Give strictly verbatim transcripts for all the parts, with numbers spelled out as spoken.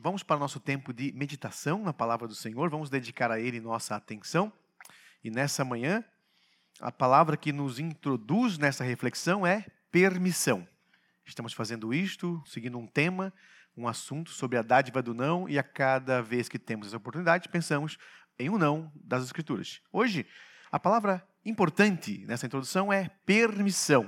vamos para o nosso tempo de meditação na palavra do Senhor, vamos dedicar a Ele nossa atenção. E nessa manhã, a palavra que nos introduz nessa reflexão é permissão. Estamos fazendo isto, seguindo um tema, um assunto sobre a dádiva do não, e a cada vez que temos essa oportunidade, pensamos em um não das Escrituras. Hoje, a palavra importante nessa introdução é permissão.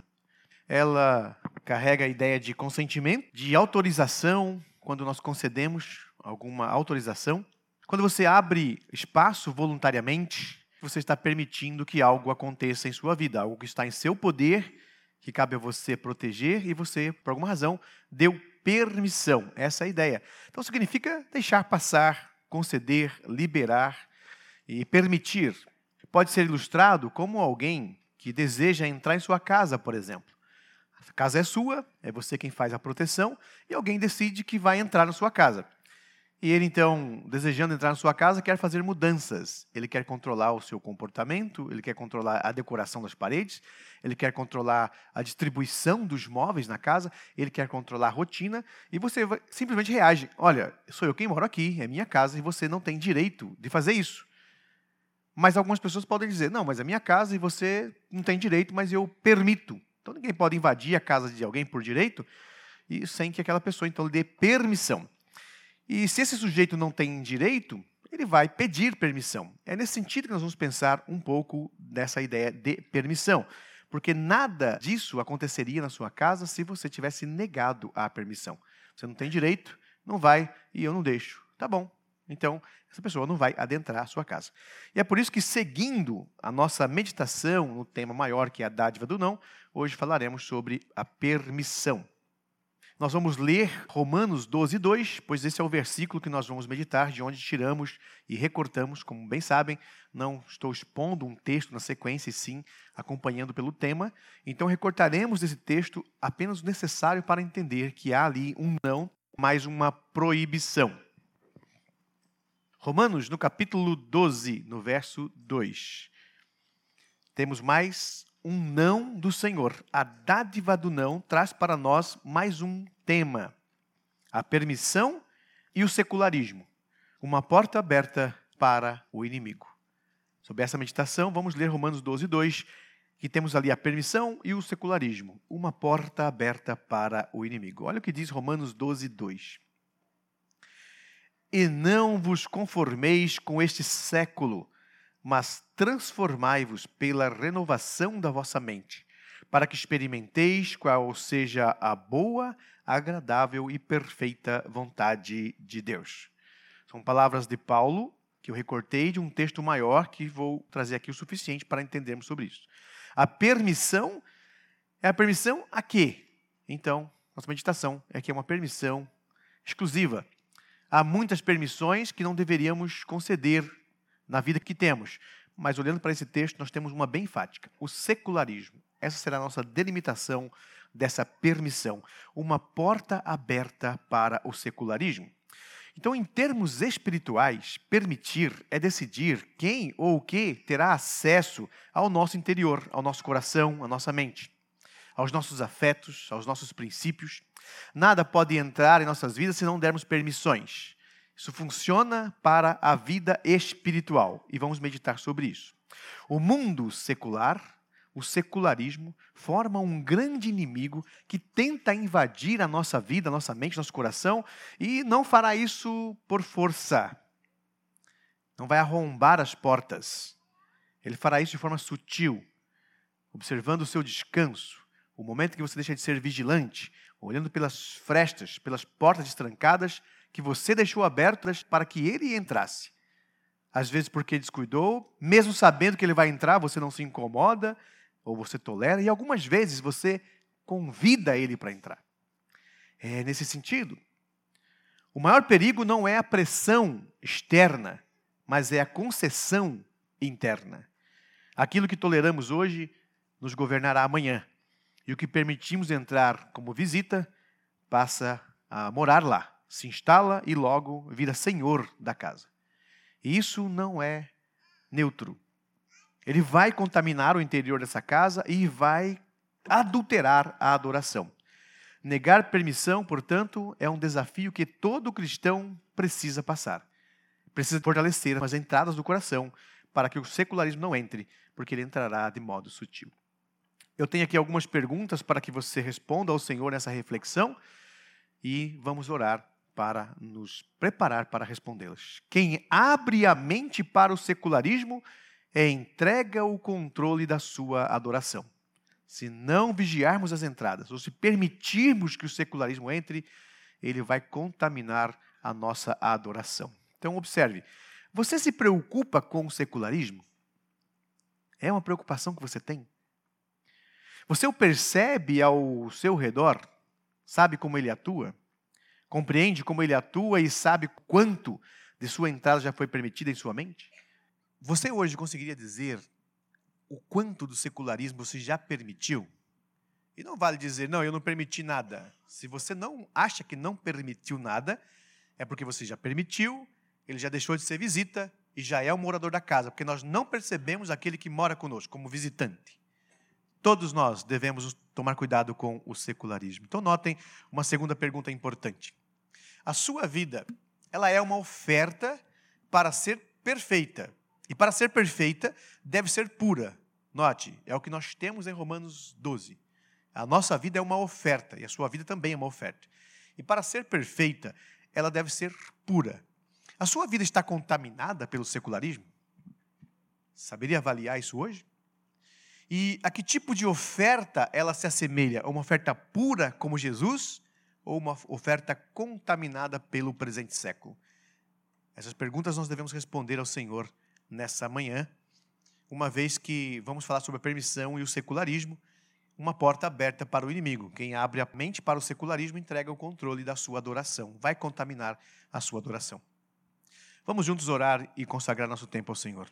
Ela carrega a ideia de consentimento, de autorização, quando nós concedemos alguma autorização. Quando você abre espaço voluntariamente, você está permitindo que algo aconteça em sua vida, algo que está em seu poder, que cabe a você proteger, e você, por alguma razão, deu permissão. Essa é a ideia. Então significa deixar passar, conceder, liberar e permitir. Pode ser ilustrado como alguém que deseja entrar em sua casa, por exemplo. A casa é sua, é você quem faz a proteção, e alguém decide que vai entrar na sua casa. E ele, então, desejando entrar na sua casa, quer fazer mudanças. Ele quer controlar o seu comportamento, ele quer controlar a decoração das paredes, ele quer controlar a distribuição dos móveis na casa, ele quer controlar a rotina, e você vai, simplesmente reage. Olha, sou eu quem moro aqui, é minha casa, e você não tem direito de fazer isso. Mas algumas pessoas podem dizer, não, mas é minha casa e você não tem direito, mas eu permito. Então ninguém pode invadir a casa de alguém por direito, e sem que aquela pessoa, então, lhe dê permissão. E se esse sujeito não tem direito, ele vai pedir permissão. É nesse sentido que nós vamos pensar um pouco dessa ideia de permissão. Porque nada disso aconteceria na sua casa se você tivesse negado a permissão. Você não tem direito, não vai, e eu não deixo. Tá bom. Então, essa pessoa não vai adentrar a sua casa. E é por isso que, seguindo a nossa meditação no tema maior, que é a dádiva do não, hoje falaremos sobre a permissão. Nós vamos ler Romanos doze, dois, pois esse é o versículo que nós vamos meditar, de onde tiramos e recortamos, como bem sabem. Não estou expondo um texto na sequência, e sim acompanhando pelo tema. Então, recortaremos desse texto apenas o necessário para entender que há ali um não, mais uma proibição. Romanos, no capítulo doze, no verso dois. Temos mais um não do Senhor. A dádiva do não traz para nós mais um tema. A permissão e o secularismo. Uma porta aberta para o inimigo. Sobre essa meditação, vamos ler Romanos doze, dois, que temos ali a permissão e o secularismo. Uma porta aberta para o inimigo. Olha o que diz Romanos doze, dois. E não vos conformeis com este século, mas transformai-vos pela renovação da vossa mente, para que experimenteis qual seja a boa, agradável e perfeita vontade de Deus. São palavras de Paulo, que eu recortei de um texto maior, que vou trazer aqui o suficiente para entendermos sobre isso. A permissão é a permissão a quê? Então, nossa meditação é que é uma permissão exclusiva. Há muitas permissões que não deveríamos conceder na vida que temos. Mas olhando para esse texto, nós temos uma bem enfática. O secularismo. Essa será a nossa delimitação dessa permissão. Uma porta aberta para o secularismo. Então, em termos espirituais, permitir é decidir quem ou o que terá acesso ao nosso interior, ao nosso coração, à nossa mente, aos nossos afetos, aos nossos princípios. Nada pode entrar em nossas vidas se não dermos permissões. Isso funciona para a vida espiritual. E vamos meditar sobre isso. O mundo secular, o secularismo, forma um grande inimigo que tenta invadir a nossa vida, a nossa mente, nosso coração, e não fará isso por força. Não vai arrombar as portas. Ele fará isso de forma sutil, observando o seu descanso, o momento que você deixa de ser vigilante, olhando pelas frestas, pelas portas estrancadas que você deixou abertas para que ele entrasse. Às vezes porque descuidou, mesmo sabendo que ele vai entrar, você não se incomoda, ou você tolera, e algumas vezes você convida ele para entrar. É nesse sentido. O maior perigo não é a pressão externa, mas é a concessão interna. Aquilo que toleramos hoje nos governará amanhã. E o que permitimos entrar como visita, passa a morar lá, se instala e logo vira senhor da casa. E isso não é neutro. Ele vai contaminar o interior dessa casa e vai adulterar a adoração. Negar permissão, portanto, é um desafio que todo cristão precisa passar. Precisa fortalecer as entradas do coração para que o secularismo não entre, porque ele entrará de modo sutil. Eu tenho aqui algumas perguntas para que você responda ao Senhor nessa reflexão e vamos orar para nos preparar para respondê-las. Quem abre a mente para o secularismo é entrega o controle da sua adoração. Se não vigiarmos as entradas, ou se permitirmos que o secularismo entre, ele vai contaminar a nossa adoração. Então, observe, você se preocupa com o secularismo? É uma preocupação que você tem? Você o percebe ao seu redor? Sabe como ele atua? Compreende como ele atua e sabe quanto de sua entrada já foi permitida em sua mente? Você hoje conseguiria dizer o quanto do secularismo você já permitiu? E não vale dizer, não, eu não permiti nada. Se você não acha que não permitiu nada, é porque você já permitiu, ele já deixou de ser visita e já é o morador da casa, porque nós não percebemos aquele que mora conosco como visitante. Todos nós devemos tomar cuidado com o secularismo. Então notem uma segunda pergunta importante. A sua vida, ela é uma oferta para ser perfeita. E para ser perfeita, deve ser pura. Note, é o que nós temos em Romanos doze. A nossa vida é uma oferta, e a sua vida também é uma oferta. E para ser perfeita, ela deve ser pura. A sua vida está contaminada pelo secularismo? Saberia avaliar isso hoje? E a que tipo de oferta ela se assemelha? Uma oferta pura como Jesus ou uma oferta contaminada pelo presente século? Essas perguntas nós devemos responder ao Senhor nessa manhã, uma vez que vamos falar sobre a permissão e o secularismo, uma porta aberta para o inimigo. Quem abre a mente para o secularismo entrega o controle da sua adoração, vai contaminar a sua adoração. Vamos juntos orar e consagrar nosso tempo ao Senhor.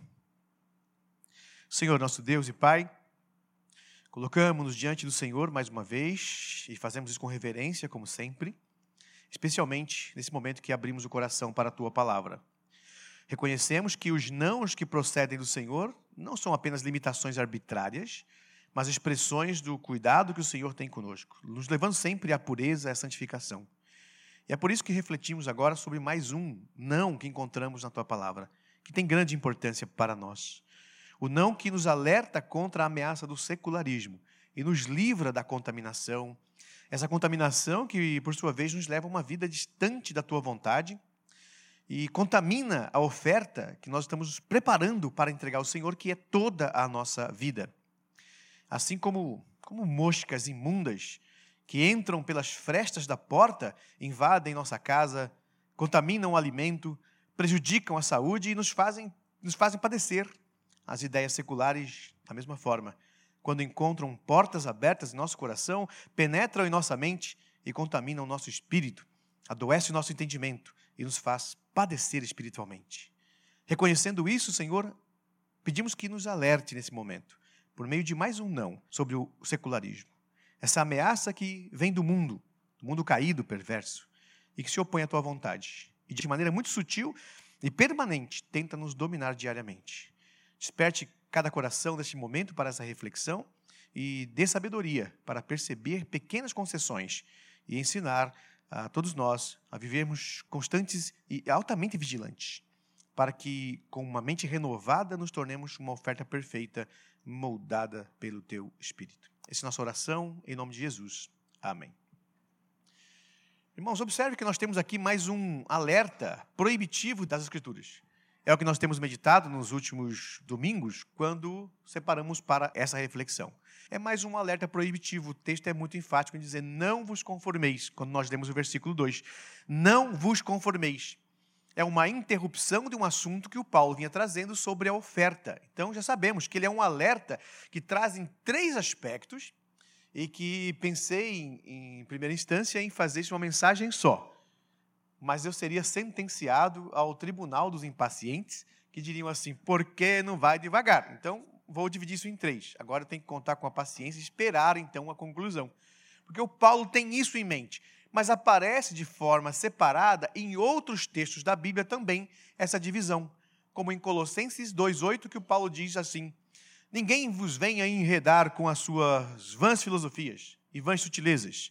Senhor, nosso Deus e Pai, colocamos-nos diante do Senhor mais uma vez e fazemos isso com reverência, como sempre, especialmente nesse momento que abrimos o coração para a Tua Palavra. Reconhecemos que os nãos que procedem do Senhor não são apenas limitações arbitrárias, mas expressões do cuidado que o Senhor tem conosco, nos levando sempre à pureza e à santificação. E é por isso que refletimos agora sobre mais um não que encontramos na Tua Palavra, que tem grande importância para nós. O não que nos alerta contra a ameaça do secularismo e nos livra da contaminação. Essa contaminação que, por sua vez, nos leva a uma vida distante da Tua vontade e contamina a oferta que nós estamos preparando para entregar ao Senhor, que é toda a nossa vida. Assim como, como moscas imundas que entram pelas frestas da porta, invadem nossa casa, contaminam o alimento, prejudicam a saúde e nos fazem, nos fazem padecer. As ideias seculares, da mesma forma, quando encontram portas abertas em nosso coração, penetram em nossa mente e contaminam o nosso espírito, adoecem o nosso entendimento e nos faz padecer espiritualmente. Reconhecendo isso, Senhor, pedimos que nos alerte nesse momento, por meio de mais um não sobre o secularismo. Essa ameaça que vem do mundo, do mundo caído, perverso, e que se opõe à Tua vontade. E de maneira muito sutil e permanente, tenta nos dominar diariamente. Desperte cada coração neste momento para essa reflexão e dê sabedoria para perceber pequenas concessões e ensinar a todos nós a vivermos constantes e altamente vigilantes, para que, com uma mente renovada, nos tornemos uma oferta perfeita, moldada pelo Teu Espírito. Essa é a nossa oração, em nome de Jesus. Amém. Irmãos, observe que nós temos aqui mais um alerta proibitivo das Escrituras. É o que nós temos meditado nos últimos domingos, quando separamos para essa reflexão. É mais um alerta proibitivo. O texto é muito enfático em dizer, não vos conformeis, quando nós lemos o versículo dois. Não vos conformeis. É uma interrupção de um assunto que o Paulo vinha trazendo sobre a oferta. Então, já sabemos que ele é um alerta que traz em três aspectos e que pensei, em, em primeira instância, em fazer isso uma mensagem só. Mas eu seria sentenciado ao tribunal dos impacientes, que diriam assim, por que não vai devagar? Então, vou dividir isso em três. Agora eu tenho que contar com a paciência e esperar, então, a conclusão. Porque o Paulo tem isso em mente, mas aparece de forma separada em outros textos da Bíblia também essa divisão. Como em Colossenses dois, oito, que o Paulo diz assim, ninguém vos venha enredar com as suas vãs filosofias e vãs sutilezas,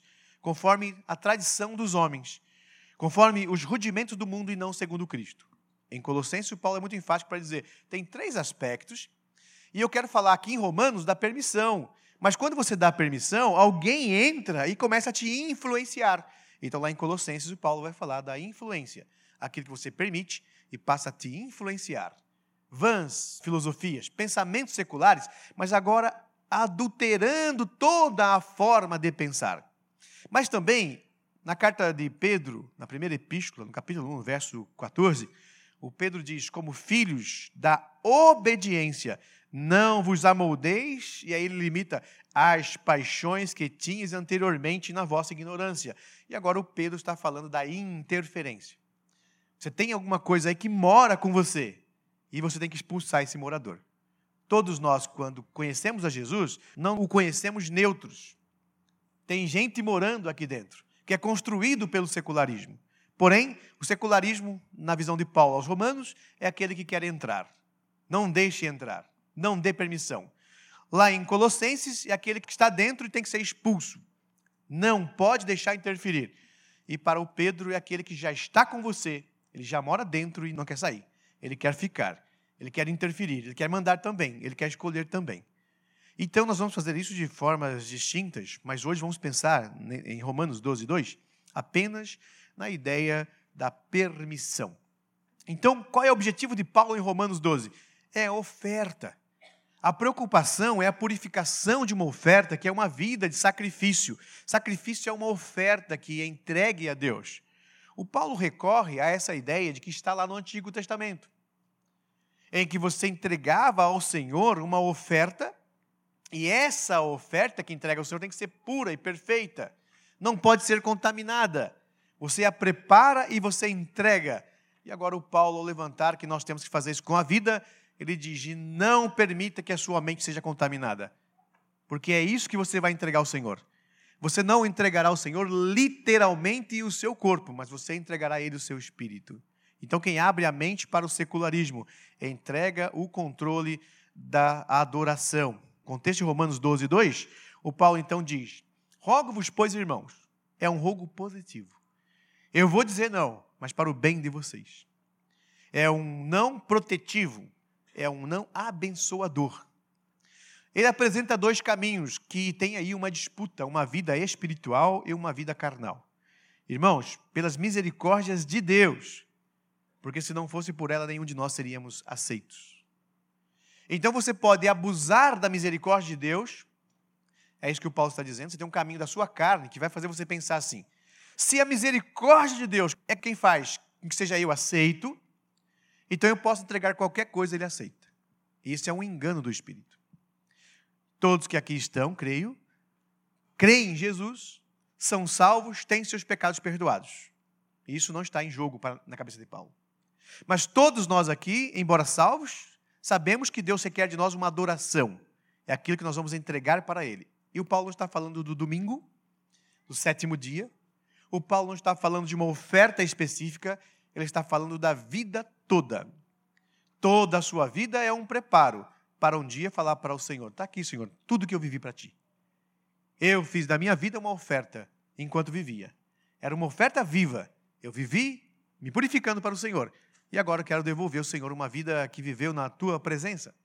conforme a tradição dos homens, conforme os rudimentos do mundo e não segundo Cristo. Em Colossenses, o Paulo é muito enfático para dizer, tem três aspectos, e eu quero falar aqui em Romanos da permissão. Mas quando você dá permissão, alguém entra e começa a te influenciar. Então lá em Colossenses, o Paulo vai falar da influência, aquilo que você permite e passa a te influenciar. Vãs filosofias, pensamentos seculares, mas agora adulterando toda a forma de pensar. Mas também, na carta de Pedro, na primeira epístola, no capítulo um, verso quatorze, o Pedro diz, como filhos da obediência, não vos amoldeis, e aí ele limita as paixões que tinhas anteriormente na vossa ignorância. E agora o Pedro está falando da interferência. Você tem alguma coisa aí que mora com você, e você tem que expulsar esse morador. Todos nós, quando conhecemos a Jesus, não o conhecemos neutros. Tem gente morando aqui dentro, que é construído pelo secularismo. Porém, o secularismo, na visão de Paulo aos Romanos, é aquele que quer entrar. Não deixe entrar, não dê permissão. Lá em Colossenses, é aquele que está dentro e tem que ser expulso. Não pode deixar interferir. E para o Pedro, é aquele que já está com você, ele já mora dentro e não quer sair. Ele quer ficar, ele quer interferir, ele quer mandar também, ele quer escolher também. Então, nós vamos fazer isso de formas distintas, mas hoje vamos pensar em Romanos doze, dois, apenas na ideia da permissão. Então, qual é o objetivo de Paulo em Romanos doze? É a oferta. A preocupação é a purificação de uma oferta, que é uma vida de sacrifício. Sacrifício é uma oferta que é entregue a Deus. O Paulo recorre a essa ideia de que está lá no Antigo Testamento, em que você entregava ao Senhor uma oferta, e essa oferta que entrega ao Senhor tem que ser pura e perfeita. Não pode ser contaminada. Você a prepara e você entrega. E agora o Paulo, ao levantar que nós temos que fazer isso com a vida, ele diz, e não permita que a sua mente seja contaminada. Porque é isso que você vai entregar ao Senhor. Você não entregará ao Senhor literalmente o seu corpo, mas você entregará a Ele o seu espírito. Então quem abre a mente para o secularismo, entrega o controle da adoração. Contexto de Romanos doze, dois, o Paulo então diz, rogo-vos, pois, irmãos, é um rogo positivo. Eu vou dizer não, mas para o bem de vocês. É um não protetivo, é um não abençoador. Ele apresenta dois caminhos que têm aí uma disputa, uma vida espiritual e uma vida carnal. Irmãos, pelas misericórdias de Deus, porque se não fosse por ela, nenhum de nós seríamos aceitos. Então você pode abusar da misericórdia de Deus, é isso que o Paulo está dizendo, você tem um caminho da sua carne que vai fazer você pensar assim, se a misericórdia de Deus é quem faz com que seja eu aceito, então eu posso entregar qualquer coisa, ele aceita. Isso é um engano do Espírito. Todos que aqui estão, creio, creem em Jesus, são salvos, têm seus pecados perdoados. Isso não está em jogo na cabeça de Paulo. Mas todos nós aqui, embora salvos, sabemos que Deus requer de nós uma adoração. É aquilo que nós vamos entregar para Ele. E o Paulo está falando do domingo, do sétimo dia. O Paulo não está falando de uma oferta específica, ele está falando da vida toda. Toda a sua vida é um preparo para um dia falar para o Senhor, está aqui, Senhor, tudo que eu vivi para Ti. Eu fiz da minha vida uma oferta enquanto vivia. Era uma oferta viva. Eu vivi me purificando para o Senhor. E agora eu quero devolver ao Senhor uma vida que viveu na Tua presença.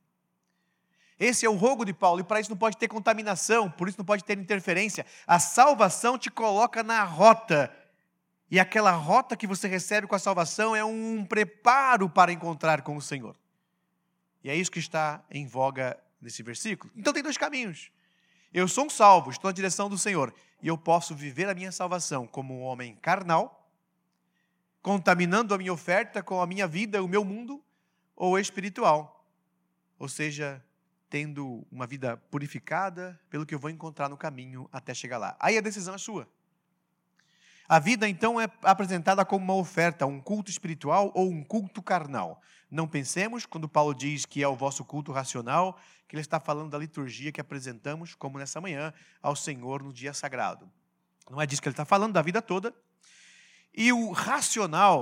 Esse é o rogo de Paulo, e para isso não pode ter contaminação, por isso não pode ter interferência. A salvação te coloca na rota, e aquela rota que você recebe com a salvação é um preparo para encontrar com o Senhor. E é isso que está em voga nesse versículo. Então tem dois caminhos. Eu sou um salvo, estou na direção do Senhor, e eu posso viver a minha salvação como um homem carnal, contaminando a minha oferta com a minha vida, o meu mundo, ou espiritual. Ou seja, tendo uma vida purificada pelo que eu vou encontrar no caminho até chegar lá. Aí a decisão é sua. A vida, então, é apresentada como uma oferta, um culto espiritual ou um culto carnal. Não pensemos, quando Paulo diz que é o vosso culto racional, que ele está falando da liturgia que apresentamos, como nessa manhã, ao Senhor no dia sagrado. Não é disso que ele está falando, da vida toda. E o racional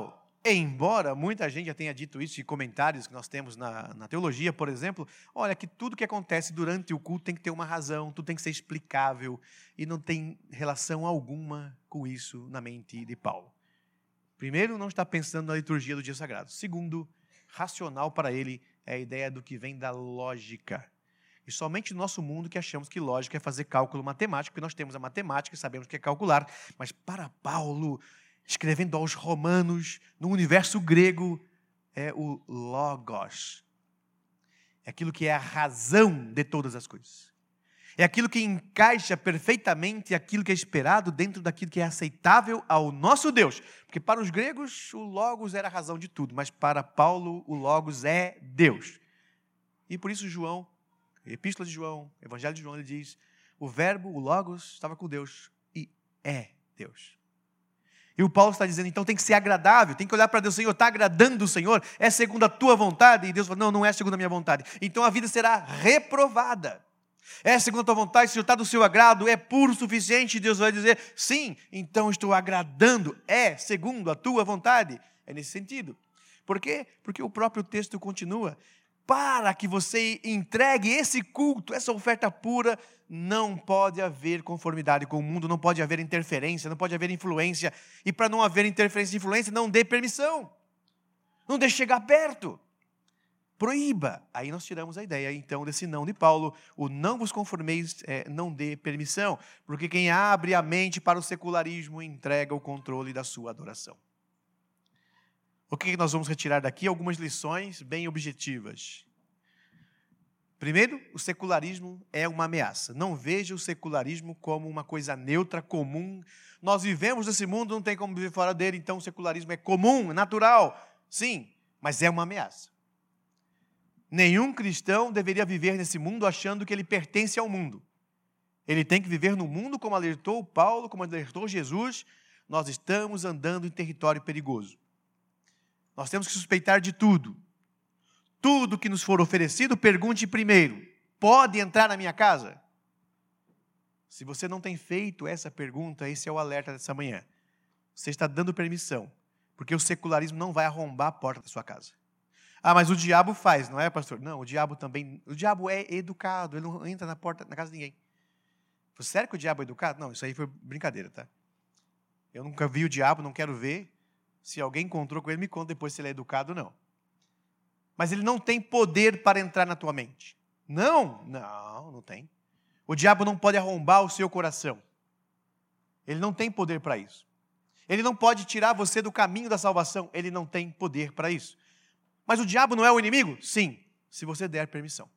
Embora muita gente já tenha dito isso, em comentários que nós temos na, na teologia, por exemplo, olha, que tudo que acontece durante o culto tem que ter uma razão, tudo tem que ser explicável, e não tem relação alguma com isso na mente de Paulo. Primeiro, não está pensando na liturgia do dia sagrado. Segundo, racional para ele é a ideia do que vem da lógica. E somente no nosso mundo que achamos que lógica é fazer cálculo matemático, porque nós temos a matemática e sabemos o que é calcular, mas para Paulo, escrevendo aos romanos, no universo grego, é o logos. É aquilo que é a razão de todas as coisas. É aquilo que encaixa perfeitamente aquilo que é esperado dentro daquilo que é aceitável ao nosso Deus. Porque para os gregos, o logos era a razão de tudo, mas para Paulo, o logos é Deus. E por isso João, Epístola de João, Evangelho de João, ele diz, o verbo, o logos, estava com Deus e é Deus. E o Paulo está dizendo, então tem que ser agradável, tem que olhar para Deus, Senhor, está agradando o Senhor? É segundo a tua vontade? E Deus fala, não, não é segundo a minha vontade. Então a vida será reprovada. É segundo a tua vontade, Senhor, está do seu agrado, é puro o suficiente? E Deus vai dizer, sim, então estou agradando, é segundo a tua vontade. É nesse sentido. Por quê? Porque o próprio texto continua, para que você entregue esse culto, essa oferta pura, não pode haver conformidade com o mundo, não pode haver interferência, não pode haver influência. E para não haver interferência e influência, não dê permissão. Não deixe chegar perto. Proíba. Aí nós tiramos a ideia, então, desse não de Paulo. O não vos conformeis, é, não dê permissão. Porque quem abre a mente para o secularismo entrega o controle da sua adoração. O que nós vamos retirar daqui? Algumas lições bem objetivas. Primeiro, o secularismo é uma ameaça. Não veja o secularismo como uma coisa neutra, comum. Nós vivemos nesse mundo, não tem como viver fora dele, então o secularismo é comum, é natural. Sim, mas é uma ameaça. Nenhum cristão deveria viver nesse mundo achando que ele pertence ao mundo. Ele tem que viver no mundo como alertou Paulo, como alertou Jesus. Nós estamos andando em território perigoso. Nós temos que suspeitar de tudo. Tudo que nos for oferecido, pergunte primeiro, pode entrar na minha casa? Se você não tem feito essa pergunta, esse é o alerta dessa manhã. Você está dando permissão, porque o secularismo não vai arrombar a porta da sua casa. Ah, mas o diabo faz, não é, pastor? Não, o diabo também, o diabo é educado, ele não entra na porta, na casa de ninguém. Sério que o diabo é educado? Não, isso aí foi brincadeira, tá? Eu nunca vi o diabo, não quero ver. Se alguém encontrou com ele, me conta depois se ele é educado ou não. Mas ele não tem poder para entrar na tua mente. Não, não, não tem. O diabo não pode arrombar o seu coração. Ele não tem poder para isso. Ele não pode tirar você do caminho da salvação. Ele não tem poder para isso. Mas o diabo não é o inimigo? Sim, se você der permissão.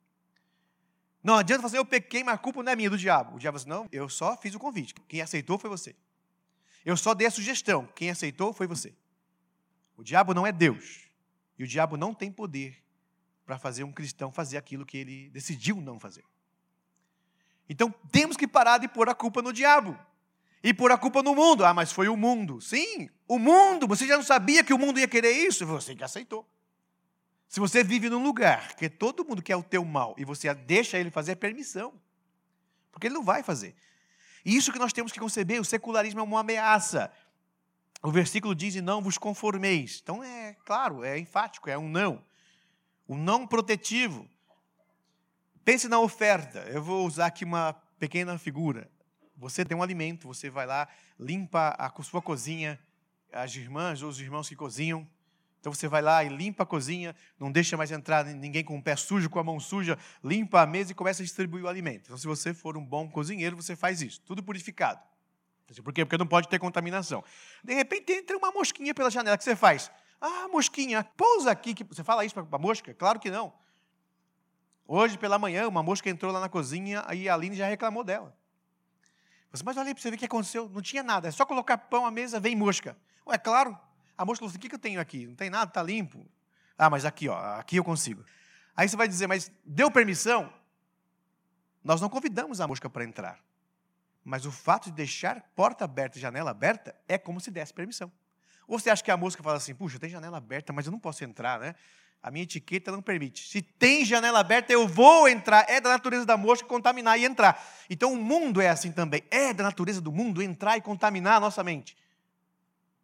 Não adianta fazer, eu pequei, mas a culpa não é minha, do diabo. O diabo diz, não, eu só fiz o convite. Quem aceitou foi você. Eu só dei a sugestão. Quem aceitou foi você. O diabo não é Deus. E o diabo não tem poder para fazer um cristão fazer aquilo que ele decidiu não fazer. Então, temos que parar de pôr a culpa no diabo. E pôr a culpa no mundo. Ah, mas foi o mundo. Sim, o mundo. Você já não sabia que o mundo ia querer isso? Você que aceitou. Se você vive num lugar que todo mundo quer o teu mal e você deixa ele fazer, é permissão. Porque ele não vai fazer. E isso que nós temos que conceber, o secularismo é uma ameaça. O versículo diz, e não vos conformeis. Então, é claro, é enfático, é um não. Um não protetivo. Pense na oferta. Eu vou usar aqui uma pequena figura. Você tem um alimento, você vai lá, limpa a sua cozinha, as irmãs ou os irmãos que cozinham. Então, você vai lá e limpa a cozinha, não deixa mais entrar ninguém com o pé sujo, com a mão suja, limpa a mesa e começa a distribuir o alimento. Então, se você for um bom cozinheiro, você faz isso, tudo purificado. Por quê? Porque não pode ter contaminação. De repente, entra uma mosquinha pela janela, o que você faz? Ah, mosquinha, pousa aqui. Você fala isso para a mosca? Claro que não. Hoje, pela manhã, uma mosca entrou lá na cozinha e a Aline já reclamou dela. Você, mas olha aí para você ver o que aconteceu. Não tinha nada, é só colocar pão à mesa, vem mosca. Ué, claro. A mosca falou assim, o que que eu tenho aqui? Não tem nada, está limpo. Ah, mas aqui, ó, aqui eu consigo. Aí você vai dizer, mas deu permissão? Nós não convidamos a mosca para entrar. Mas o fato de deixar porta aberta e janela aberta é como se desse permissão. Ou você acha que a mosca fala assim, puxa, tem janela aberta, mas eu não posso entrar, né? A minha etiqueta não permite. Se tem janela aberta, eu vou entrar. É da natureza da mosca contaminar e entrar. Então o mundo é assim também. É da natureza do mundo entrar e contaminar a nossa mente.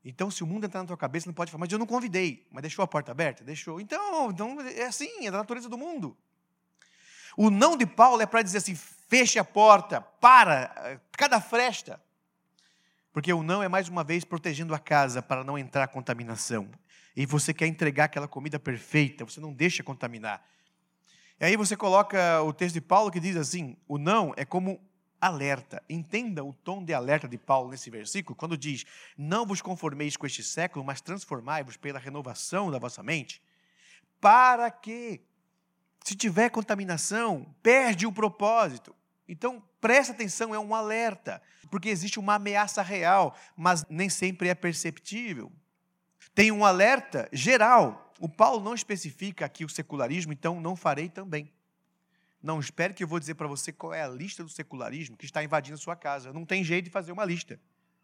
Então, se o mundo entrar na tua cabeça, não pode falar, mas eu não convidei. Mas deixou a porta aberta? Deixou. Então, então é assim, é da natureza do mundo. O não de Paulo é para dizer assim, feche a porta, para, cada fresta. Porque o não é, mais uma vez, protegendo a casa para não entrar contaminação. E você quer entregar aquela comida perfeita, você não deixa contaminar. E aí você coloca o texto de Paulo que diz assim, o não é como alerta. Entenda o tom de alerta de Paulo nesse versículo, quando diz, não vos conformeis com este século, mas transformai-vos pela renovação da vossa mente. Para que, se tiver contaminação, perde o propósito. Então, presta atenção, é um alerta, porque existe uma ameaça real, mas nem sempre é perceptível. Tem um alerta geral. O Paulo não especifica aqui o secularismo, então não farei também. Não espere que eu vou dizer para você qual é a lista do secularismo que está invadindo a sua casa. Não tem jeito de fazer uma lista.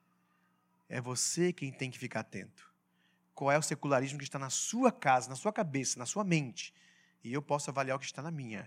É você quem tem que ficar atento. Qual é o secularismo que está na sua casa, na sua cabeça, na sua mente. E eu posso avaliar o que está na minha.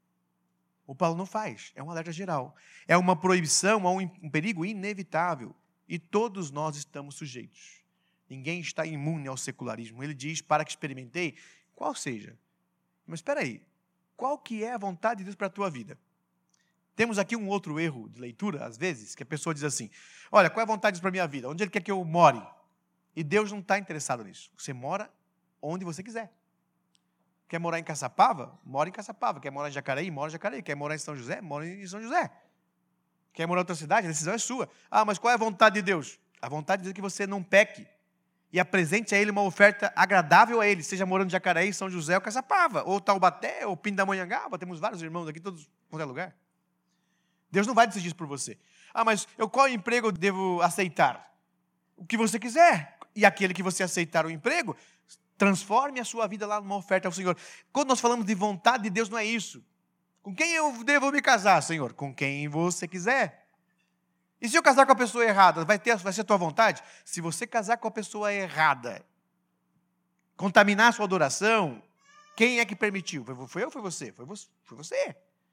O Paulo não faz. É um alerta geral. É uma proibição a um perigo inevitável. E todos nós estamos sujeitos. Ninguém está imune ao secularismo. Ele diz, para que experimentei, qual seja. Mas espera aí. Qual que é a vontade de Deus para a tua vida? Temos aqui um outro erro de leitura, às vezes, que a pessoa diz assim, olha, qual é a vontade de Deus para a minha vida? Onde Ele quer que eu more? E Deus não está interessado nisso. Você mora onde você quiser. Quer morar em Caçapava? Mora em Caçapava. Quer morar em Jacareí? Mora em Jacareí. Quer morar em São José? Mora em São José. Quer morar em outra cidade? A decisão é sua. Ah, mas qual é a vontade de Deus? A vontade de Deus é que você não peque. E apresente a Ele uma oferta agradável a Ele, seja morando em Jacareí, São José ou Caçapava, ou Taubaté, ou Pindamonhangaba, temos vários irmãos aqui, todos em qualquer lugar. Deus não vai decidir isso por você. Ah, mas eu, qual emprego eu devo aceitar? O que você quiser. E aquele que você aceitar o emprego, transforme a sua vida lá numa oferta ao Senhor. Quando nós falamos de vontade de Deus, não é isso. Com quem eu devo me casar, Senhor? Com quem você quiser. E se eu casar com a pessoa errada, vai, ter, vai ser a tua vontade? Se você casar com a pessoa errada, contaminar a sua adoração, quem é que permitiu? Foi eu ou foi você? Foi você.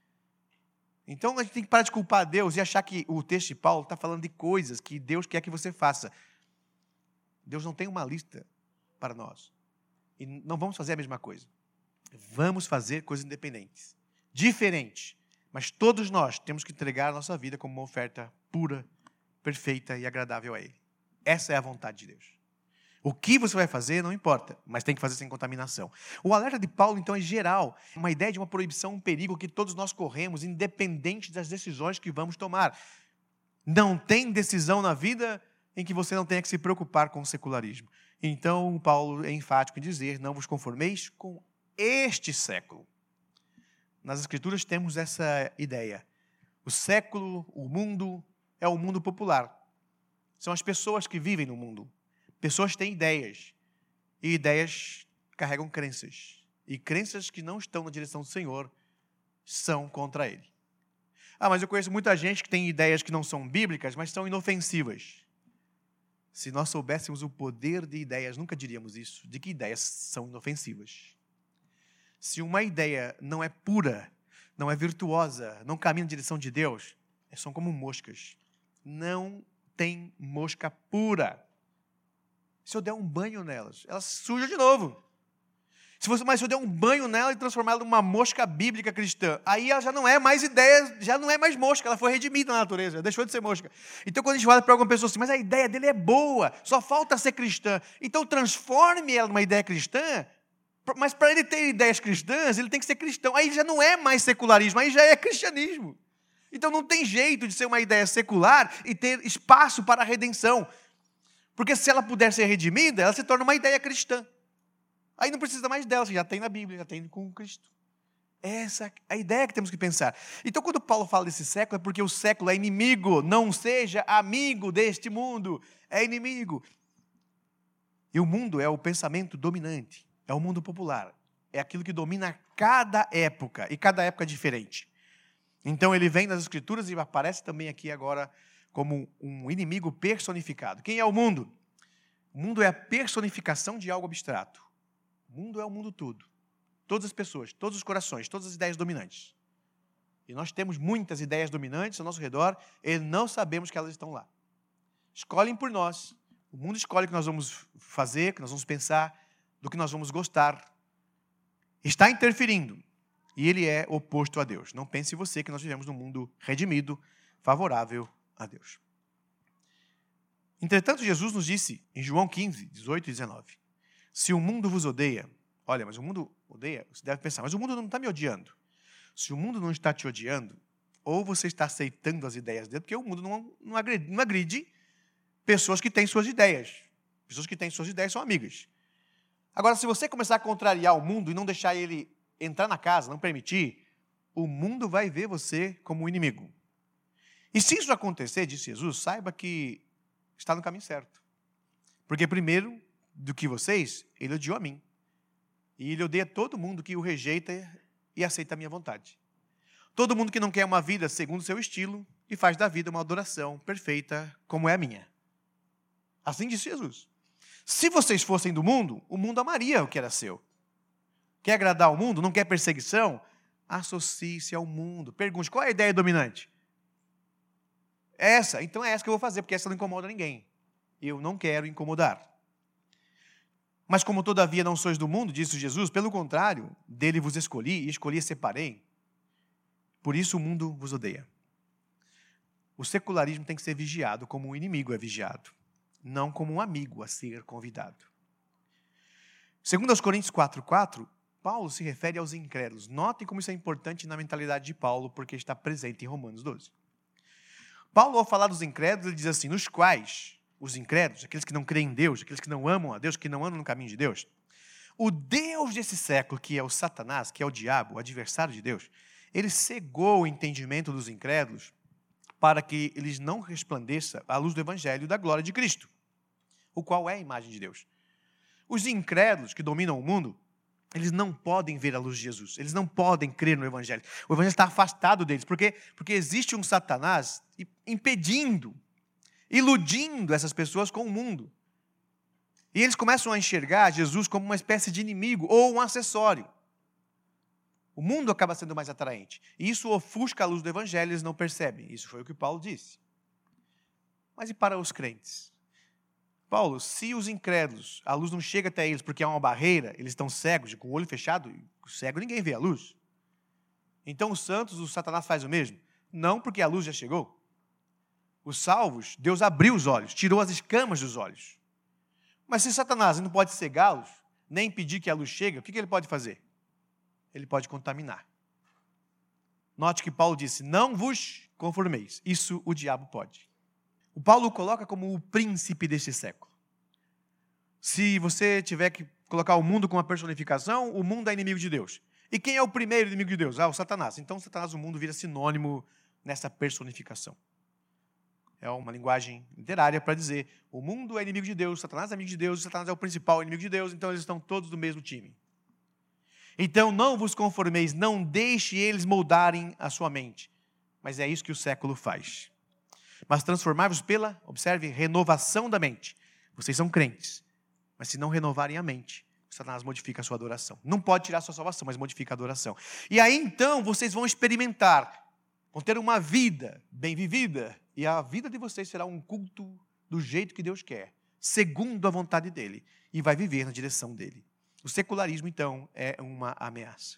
Então a gente tem que parar de culpar Deus e achar que o texto de Paulo está falando de coisas que Deus quer que você faça. Deus não tem uma lista para nós. E não vamos fazer a mesma coisa. Vamos fazer coisas independentes, diferentes. Mas todos nós temos que entregar a nossa vida como uma oferta pura, perfeita e agradável a Ele. Essa é a vontade de Deus. O que você vai fazer não importa, mas tem que fazer sem contaminação. O alerta de Paulo, então, é geral. Uma ideia de uma proibição, um perigo que todos nós corremos, independente das decisões que vamos tomar. Não tem decisão na vida em que você não tenha que se preocupar com o secularismo. Então, Paulo é enfático em dizer, não vos conformeis com este século. Nas Escrituras temos essa ideia. O século, o mundo, é o mundo popular. São as pessoas que vivem no mundo. Pessoas têm ideias. E ideias carregam crenças. E crenças que não estão na direção do Senhor são contra Ele. Ah, mas eu conheço muita gente que tem ideias que não são bíblicas, mas são inofensivas. Se nós soubéssemos o poder de ideias, nunca diríamos isso. De que ideias são inofensivas? Se uma ideia não é pura, não é virtuosa, não caminha na direção de Deus, são como moscas. Não tem mosca pura. Se eu der um banho nelas, elas sujam de novo. Se você, mas se eu der um banho nela e transformar ela numa mosca bíblica cristã, aí ela já não é mais ideia, já não é mais mosca, ela foi redimida na natureza, deixou de ser mosca. Então quando a gente olha para alguma pessoa assim, mas a ideia dele é boa, só falta ser cristã. Então transforme ela numa ideia cristã. Mas para ele ter ideias cristãs, ele tem que ser cristão. Aí já não é mais secularismo, aí já é cristianismo. Então não tem jeito de ser uma ideia secular e ter espaço para a redenção. Porque se ela puder ser redimida, ela se torna uma ideia cristã. Aí não precisa mais dela, você já tem na Bíblia, já tem com Cristo. Essa é a ideia que temos que pensar. Então quando Paulo fala desse século, é porque o século é inimigo. Não seja amigo deste mundo, é inimigo. E o mundo é o pensamento dominante. É o mundo popular. É aquilo que domina cada época. E cada época é diferente. Então ele vem nas Escrituras e aparece também aqui agora como um inimigo personificado. Quem é o mundo? O mundo é a personificação de algo abstrato. O mundo é o mundo todo. Todas as pessoas, todos os corações, todas as ideias dominantes. E nós temos muitas ideias dominantes ao nosso redor e não sabemos que elas estão lá. Escolhem por nós O mundo escolhe o que nós vamos fazer, o que nós vamos pensar, do que nós vamos gostar. Está interferindo. E ele é oposto a Deus. Não pense você que nós vivemos num mundo redimido, favorável a Deus. Entretanto, Jesus nos disse, em João quinze, dezoito e dezenove, se o mundo vos odeia, olha, mas o mundo odeia, você deve pensar, mas o mundo não está me odiando. Se o mundo não está te odiando, ou você está aceitando as ideias dele, porque o mundo não, não, agride, não agride pessoas que têm suas ideias. Pessoas que têm suas ideias são amigas. Agora, se você começar a contrariar o mundo e não deixar ele entrar na casa, não permitir, o mundo vai ver você como um inimigo. E se isso acontecer, disse Jesus, saiba que está no caminho certo. Porque primeiro do que vocês, ele odiou a mim. E ele odeia todo mundo que o rejeita e aceita a minha vontade. Todo mundo que não quer uma vida segundo o seu estilo e faz da vida uma adoração perfeita como é a minha. Assim disse Jesus. Se vocês fossem do mundo, o mundo amaria o que era seu. Quer agradar ao mundo? Não quer perseguição? Associe-se ao mundo. Pergunte, qual é a ideia dominante? Essa, então é essa que eu vou fazer, porque essa não incomoda ninguém. Eu não quero incomodar. Mas como todavia não sois do mundo, disse Jesus, pelo contrário, dele vos escolhi e escolhi e separei. Por isso o mundo vos odeia. O secularismo tem que ser vigiado como um inimigo é vigiado, não como um amigo a ser convidado. Segundo aos Coríntios quatro, quatro, Paulo se refere aos incrédulos. Notem como isso é importante na mentalidade de Paulo, porque está presente em Romanos doze. Paulo, ao falar dos incrédulos, ele diz assim, nos quais os incrédulos, aqueles que não creem em Deus, aqueles que não amam a Deus, que não andam no caminho de Deus, o Deus desse século, que é o Satanás, que é o diabo, o adversário de Deus, ele cegou o entendimento dos incrédulos para que eles não resplandeça a luz do Evangelho da glória de Cristo, o qual é a imagem de Deus. Os incrédulos que dominam o mundo, eles não podem ver a luz de Jesus, eles não podem crer no Evangelho. O Evangelho está afastado deles, por quê? Porque existe um Satanás impedindo, iludindo essas pessoas com o mundo. E eles começam a enxergar Jesus como uma espécie de inimigo ou um acessório. O mundo acaba sendo mais atraente. E isso ofusca a luz do Evangelho, eles não percebem. Isso foi o que Paulo disse. Mas e para os crentes? Paulo, se os incrédulos, a luz não chega até eles porque há uma barreira, eles estão cegos, com o olho fechado, cego ninguém vê a luz. Então os santos, o Satanás faz o mesmo? Não, porque a luz já chegou. Os salvos, Deus abriu os olhos, tirou as escamas dos olhos. Mas se Satanás não pode cegá-los, nem impedir que a luz chegue, o que ele pode fazer? Ele pode contaminar. Note que Paulo disse, não vos conformeis. Isso o diabo pode. O Paulo o coloca como o príncipe deste século. Se você tiver que colocar o mundo como uma personificação, o mundo é inimigo de Deus. E quem é o primeiro inimigo de Deus? Ah, o Satanás. Então, o Satanás, o mundo vira sinônimo nessa personificação. É uma linguagem literária para dizer, o mundo é inimigo de Deus, o Satanás é inimigo de Deus, o Satanás é o principal inimigo de Deus, então eles estão todos do mesmo time. Então, não vos conformeis, não deixe eles moldarem a sua mente. Mas é isso que o século faz. Mas transformai-vos pela, observe, renovação da mente. Vocês são crentes, mas se não renovarem a mente, Satanás modifica a sua adoração. Não pode tirar a sua salvação, mas modifica a adoração. E aí, então, vocês vão experimentar, vão ter uma vida bem vivida, e a vida de vocês será um culto do jeito que Deus quer, segundo a vontade dEle, e vai viver na direção dEle. O secularismo, então, é uma ameaça.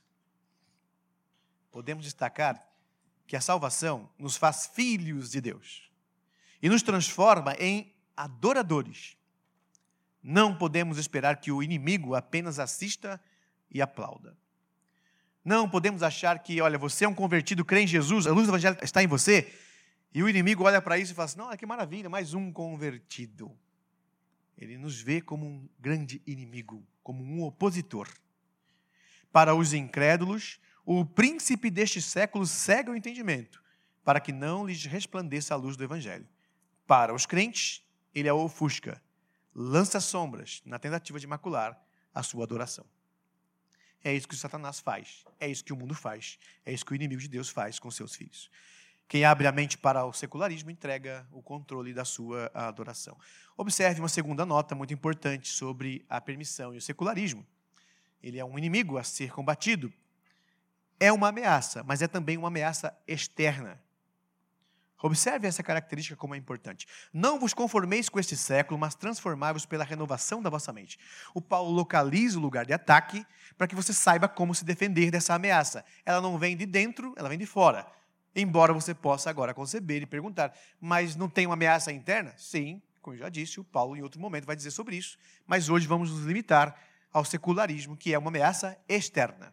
Podemos destacar que a salvação nos faz filhos de Deus e nos transforma em adoradores. Não podemos esperar que o inimigo apenas assista e aplauda. Não podemos achar que, olha, você é um convertido, crê em Jesus, a luz do Evangelho está em você, e o inimigo olha para isso e fala assim, não, que maravilha, mais um convertido. Ele nos vê como um grande inimigo, como um opositor. Para os incrédulos, o príncipe deste século cega o entendimento, para que não lhes resplandeça a luz do Evangelho. Para os crentes, ele a ofusca, lança sombras na tentativa de macular a sua adoração. É isso que o Satanás faz, é isso que o mundo faz, é isso que o inimigo de Deus faz com seus filhos. Quem abre a mente para o secularismo entrega o controle da sua adoração. Observe uma segunda nota muito importante sobre a permissão e o secularismo. Ele é um inimigo a ser combatido. É uma ameaça, mas é também uma ameaça externa. Observe essa característica como é importante. Não vos conformeis com este século, mas transformai-vos pela renovação da vossa mente. O Paulo localiza o lugar de ataque para que você saiba como se defender dessa ameaça. Ela não vem de dentro, ela vem de fora. Embora você possa agora conceber e perguntar, mas não tem uma ameaça interna? Sim, como eu já disse, o Paulo em outro momento vai dizer sobre isso. Mas hoje vamos nos limitar ao secularismo, que é uma ameaça externa.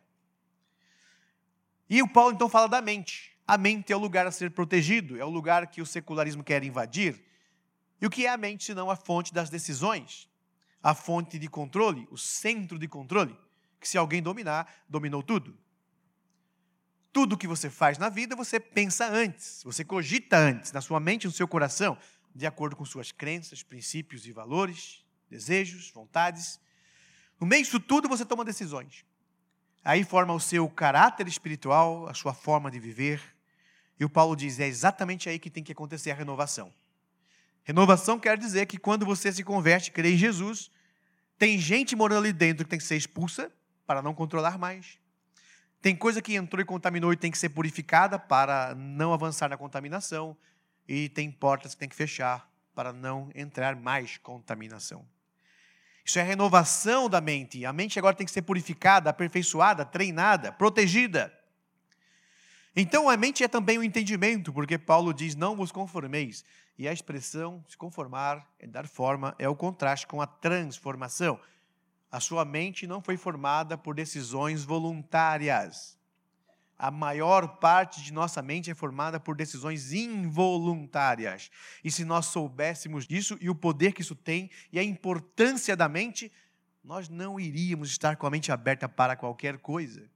E o Paulo então fala da mente. A mente é o lugar a ser protegido, é o lugar que o secularismo quer invadir. E o que é a mente, senão a fonte das decisões? A fonte de controle, o centro de controle, que se alguém dominar, dominou tudo. Tudo que você faz na vida, você pensa antes, você cogita antes, na sua mente, no seu coração, de acordo com suas crenças, princípios e valores, desejos, vontades. No meio disso tudo, você toma decisões. Aí forma o seu caráter espiritual, a sua forma de viver. E o Paulo diz, é exatamente aí que tem que acontecer a renovação. Renovação quer dizer que quando você se converte, crê em Jesus, tem gente morando ali dentro que tem que ser expulsa para não controlar mais. Tem coisa que entrou e contaminou e tem que ser purificada para não avançar na contaminação. E tem portas que tem que fechar para não entrar mais contaminação. Isso é a renovação da mente. A mente agora tem que ser purificada, aperfeiçoada, treinada, protegida. Então a mente é também o entendimento, porque Paulo diz, não vos conformeis. E a expressão se conformar, é dar forma, é o contraste com a transformação. A sua mente não foi formada por decisões voluntárias. A maior parte de nossa mente é formada por decisões involuntárias. E se nós soubéssemos disso e o poder que isso tem e a importância da mente, nós não iríamos estar com a mente aberta para qualquer coisa.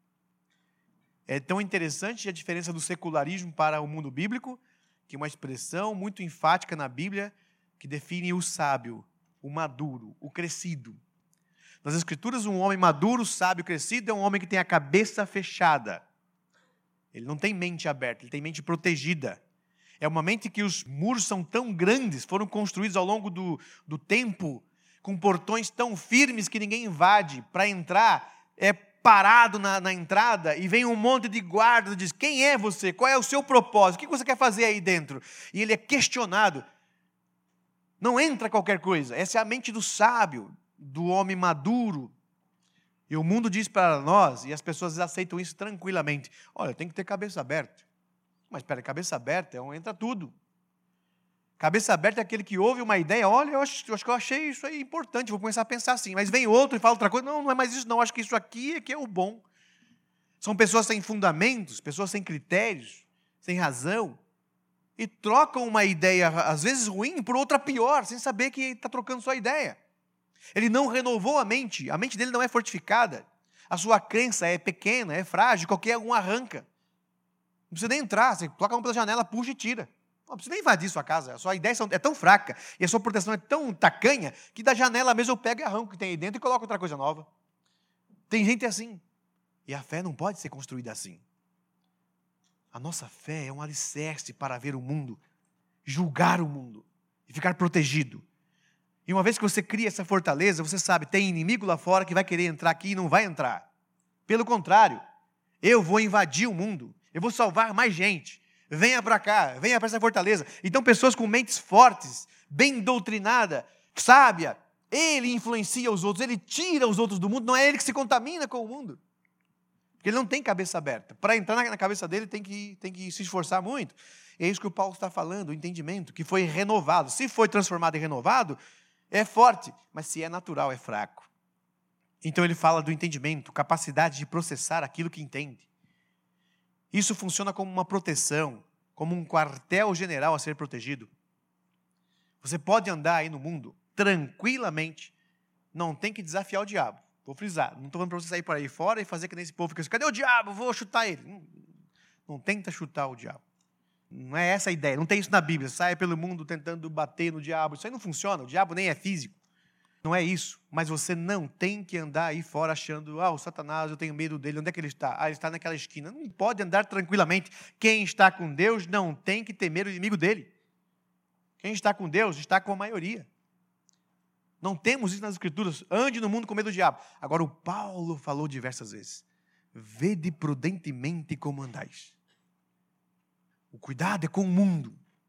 É tão interessante a diferença do secularismo para o mundo bíblico, que é uma expressão muito enfática na Bíblia que define o sábio, o maduro, o crescido. Nas Escrituras, um homem maduro, sábio, crescido é um homem que tem a cabeça fechada. Ele não tem mente aberta, ele tem mente protegida. É uma mente que os muros são tão grandes, foram construídos ao longo do, do tempo, com portões tão firmes que ninguém invade. Para entrar, é parado na, na entrada e vem um monte de guardas e diz, quem é você? Qual é o seu propósito? O que você quer fazer aí dentro? E ele é questionado. Não entra qualquer coisa. Essa é a mente do sábio, do homem maduro. E o mundo diz para nós, e as pessoas aceitam isso tranquilamente, olha, tem que ter cabeça aberta. Mas espera, cabeça aberta é onde entra tudo. Cabeça aberta é aquele que ouve uma ideia, olha, eu acho, eu acho que eu achei isso aí importante, vou começar a pensar assim. Mas vem outro e fala outra coisa, não, não é mais isso não, acho que isso aqui é que é o bom. São pessoas sem fundamentos, pessoas sem critérios, sem razão, e trocam uma ideia, às vezes ruim, por outra pior, sem saber que está trocando sua ideia. Ele não renovou a mente, a mente dele não é fortificada, a sua crença é pequena, é frágil, qualquer um arranca. Não precisa nem entrar, você coloca a mão pela janela, puxa e tira. Não precisa nem invadir sua casa, a sua ideia é tão fraca e a sua proteção é tão tacanha que da janela mesmo eu pego e arranco o que tem aí dentro e coloco outra coisa nova. Tem gente assim, e a fé não pode ser construída assim. A nossa fé é um alicerce para ver o mundo, julgar o mundo e ficar protegido. E uma vez que você cria essa fortaleza, você sabe, tem inimigo lá fora que vai querer entrar aqui e não vai entrar. Pelo contrário, eu vou invadir o mundo, eu vou salvar mais gente. Venha para cá, venha para essa fortaleza. Então pessoas com mentes fortes, bem doutrinadas, sábia, ele influencia os outros, ele tira os outros do mundo, não é ele que se contamina com o mundo. Porque ele não tem cabeça aberta. Para entrar na cabeça dele tem que, tem que se esforçar muito. E é isso que o Paulo está falando, o entendimento, que foi renovado. Se foi transformado e renovado, é forte, mas se é natural, é fraco. Então ele fala do entendimento, capacidade de processar aquilo que entende. Isso funciona como uma proteção, como um quartel-general a ser protegido. Você pode andar aí no mundo tranquilamente, não tem que desafiar o diabo. Vou frisar, não estou falando para você sair por aí fora e fazer que nem esse povo fica assim, cadê o diabo? Vou chutar ele. Não, não tenta chutar o diabo. Não é essa a ideia, não tem isso na Bíblia. Saia pelo mundo tentando bater no diabo. Isso aí não funciona, o diabo nem é físico. Não é isso. Mas você não tem que andar aí fora achando, ah, o Satanás, eu tenho medo dele. Onde é que ele está? Ah, ele está naquela esquina. Não pode andar tranquilamente. Quem está com Deus não tem que temer o inimigo dele. Quem está com Deus está com a maioria. Não temos isso nas Escrituras. Ande no mundo com medo do diabo. Agora, o Paulo falou diversas vezes. Vede prudentemente como andais. O cuidado é com o mundo.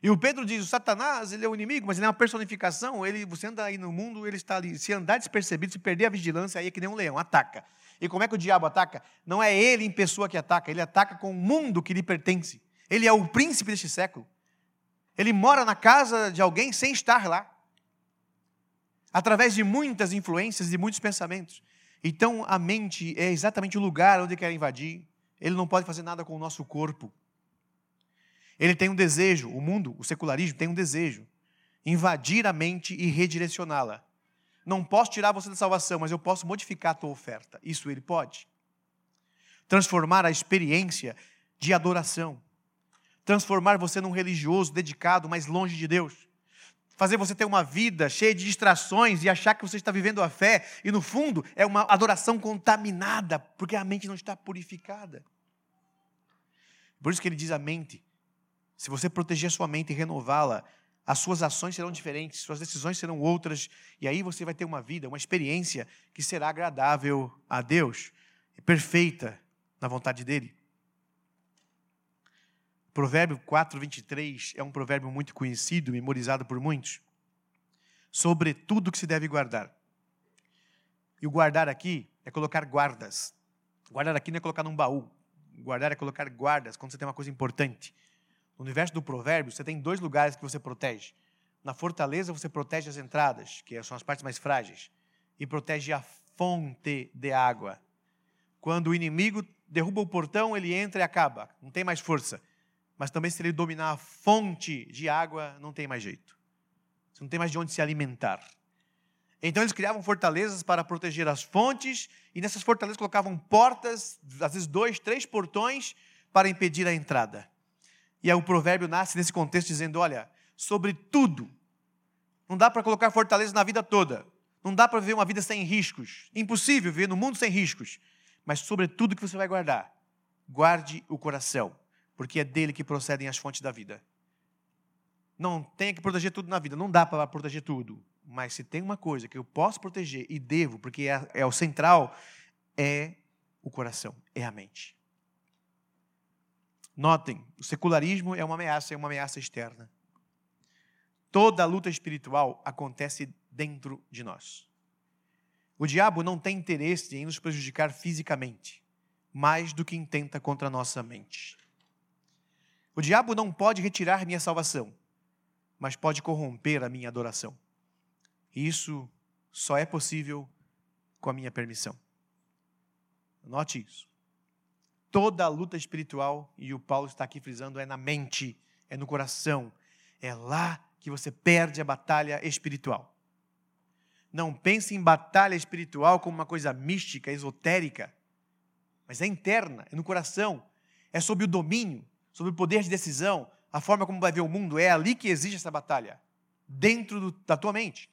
E o Pedro diz, o Satanás, ele é o inimigo, mas ele é uma personificação, ele, você anda aí no mundo, ele está ali, se andar despercebido, se perder a vigilância, aí é que nem um leão, ataca. E como é que o diabo ataca? Não é ele em pessoa que ataca, ele ataca com o mundo que lhe pertence. Ele é o príncipe deste século. Ele mora na casa de alguém sem estar lá. Através de muitas influências e muitos pensamentos. Então, a mente é exatamente o lugar onde ele quer invadir. Ele não pode fazer nada com o nosso corpo. Ele tem um desejo, o mundo, o secularismo tem um desejo. Invadir a mente e redirecioná-la. Não posso tirar você da salvação, mas eu posso modificar a tua oferta. Isso ele pode. Transformar a experiência de adoração. Transformar você num religioso dedicado, mas longe de Deus. Fazer você ter uma vida cheia de distrações e achar que você está vivendo a fé. E no fundo é uma adoração contaminada, porque a mente não está purificada. Por isso que ele diz a mente. Se você proteger a sua mente e renová-la, as suas ações serão diferentes, suas decisões serão outras, e aí você vai ter uma vida, uma experiência que será agradável a Deus, e perfeita na vontade dEle. Provérbio quatro, vinte e três é um provérbio muito conhecido, memorizado por muitos, sobre tudo que se deve guardar. E o guardar aqui é colocar guardas. Guardar aqui não é colocar num baú. Guardar é colocar guardas, quando você tem uma coisa importante. No universo do provérbio, você tem dois lugares que você protege. Na fortaleza, você protege as entradas, que são as partes mais frágeis, e protege a fonte de água. Quando o inimigo derruba o portão, ele entra e acaba. Não tem mais força. Mas também, se ele dominar a fonte de água, não tem mais jeito. Você não tem mais de onde se alimentar. Então, eles criavam fortalezas para proteger as fontes, e nessas fortalezas colocavam portas, às vezes dois, três portões, para impedir a entrada. E aí o provérbio nasce nesse contexto dizendo, olha, sobre tudo, não dá para colocar fortaleza na vida toda, não dá para viver uma vida sem riscos, impossível viver no mundo sem riscos, mas sobre tudo que você vai guardar, guarde o coração, porque é dele que procedem as fontes da vida. Não tem que proteger tudo na vida, não dá para proteger tudo, mas se tem uma coisa que eu posso proteger e devo, porque é, é o central, é o coração, é a mente. Notem, o secularismo é uma ameaça, é uma ameaça externa. Toda a luta espiritual acontece dentro de nós. O diabo não tem interesse em nos prejudicar fisicamente, mais do que intenta contra a nossa mente. O diabo não pode retirar minha salvação, mas pode corromper a minha adoração. E isso só é possível com a minha permissão. Note isso. Toda a luta espiritual, e o Paulo está aqui frisando, é na mente, é no coração. É lá que você perde a batalha espiritual. Não pense em batalha espiritual como uma coisa mística, esotérica, mas é interna, é no coração, é sob o domínio, sob o poder de decisão, a forma como vai ver o mundo, é ali que existe essa batalha, dentro do, da tua mente.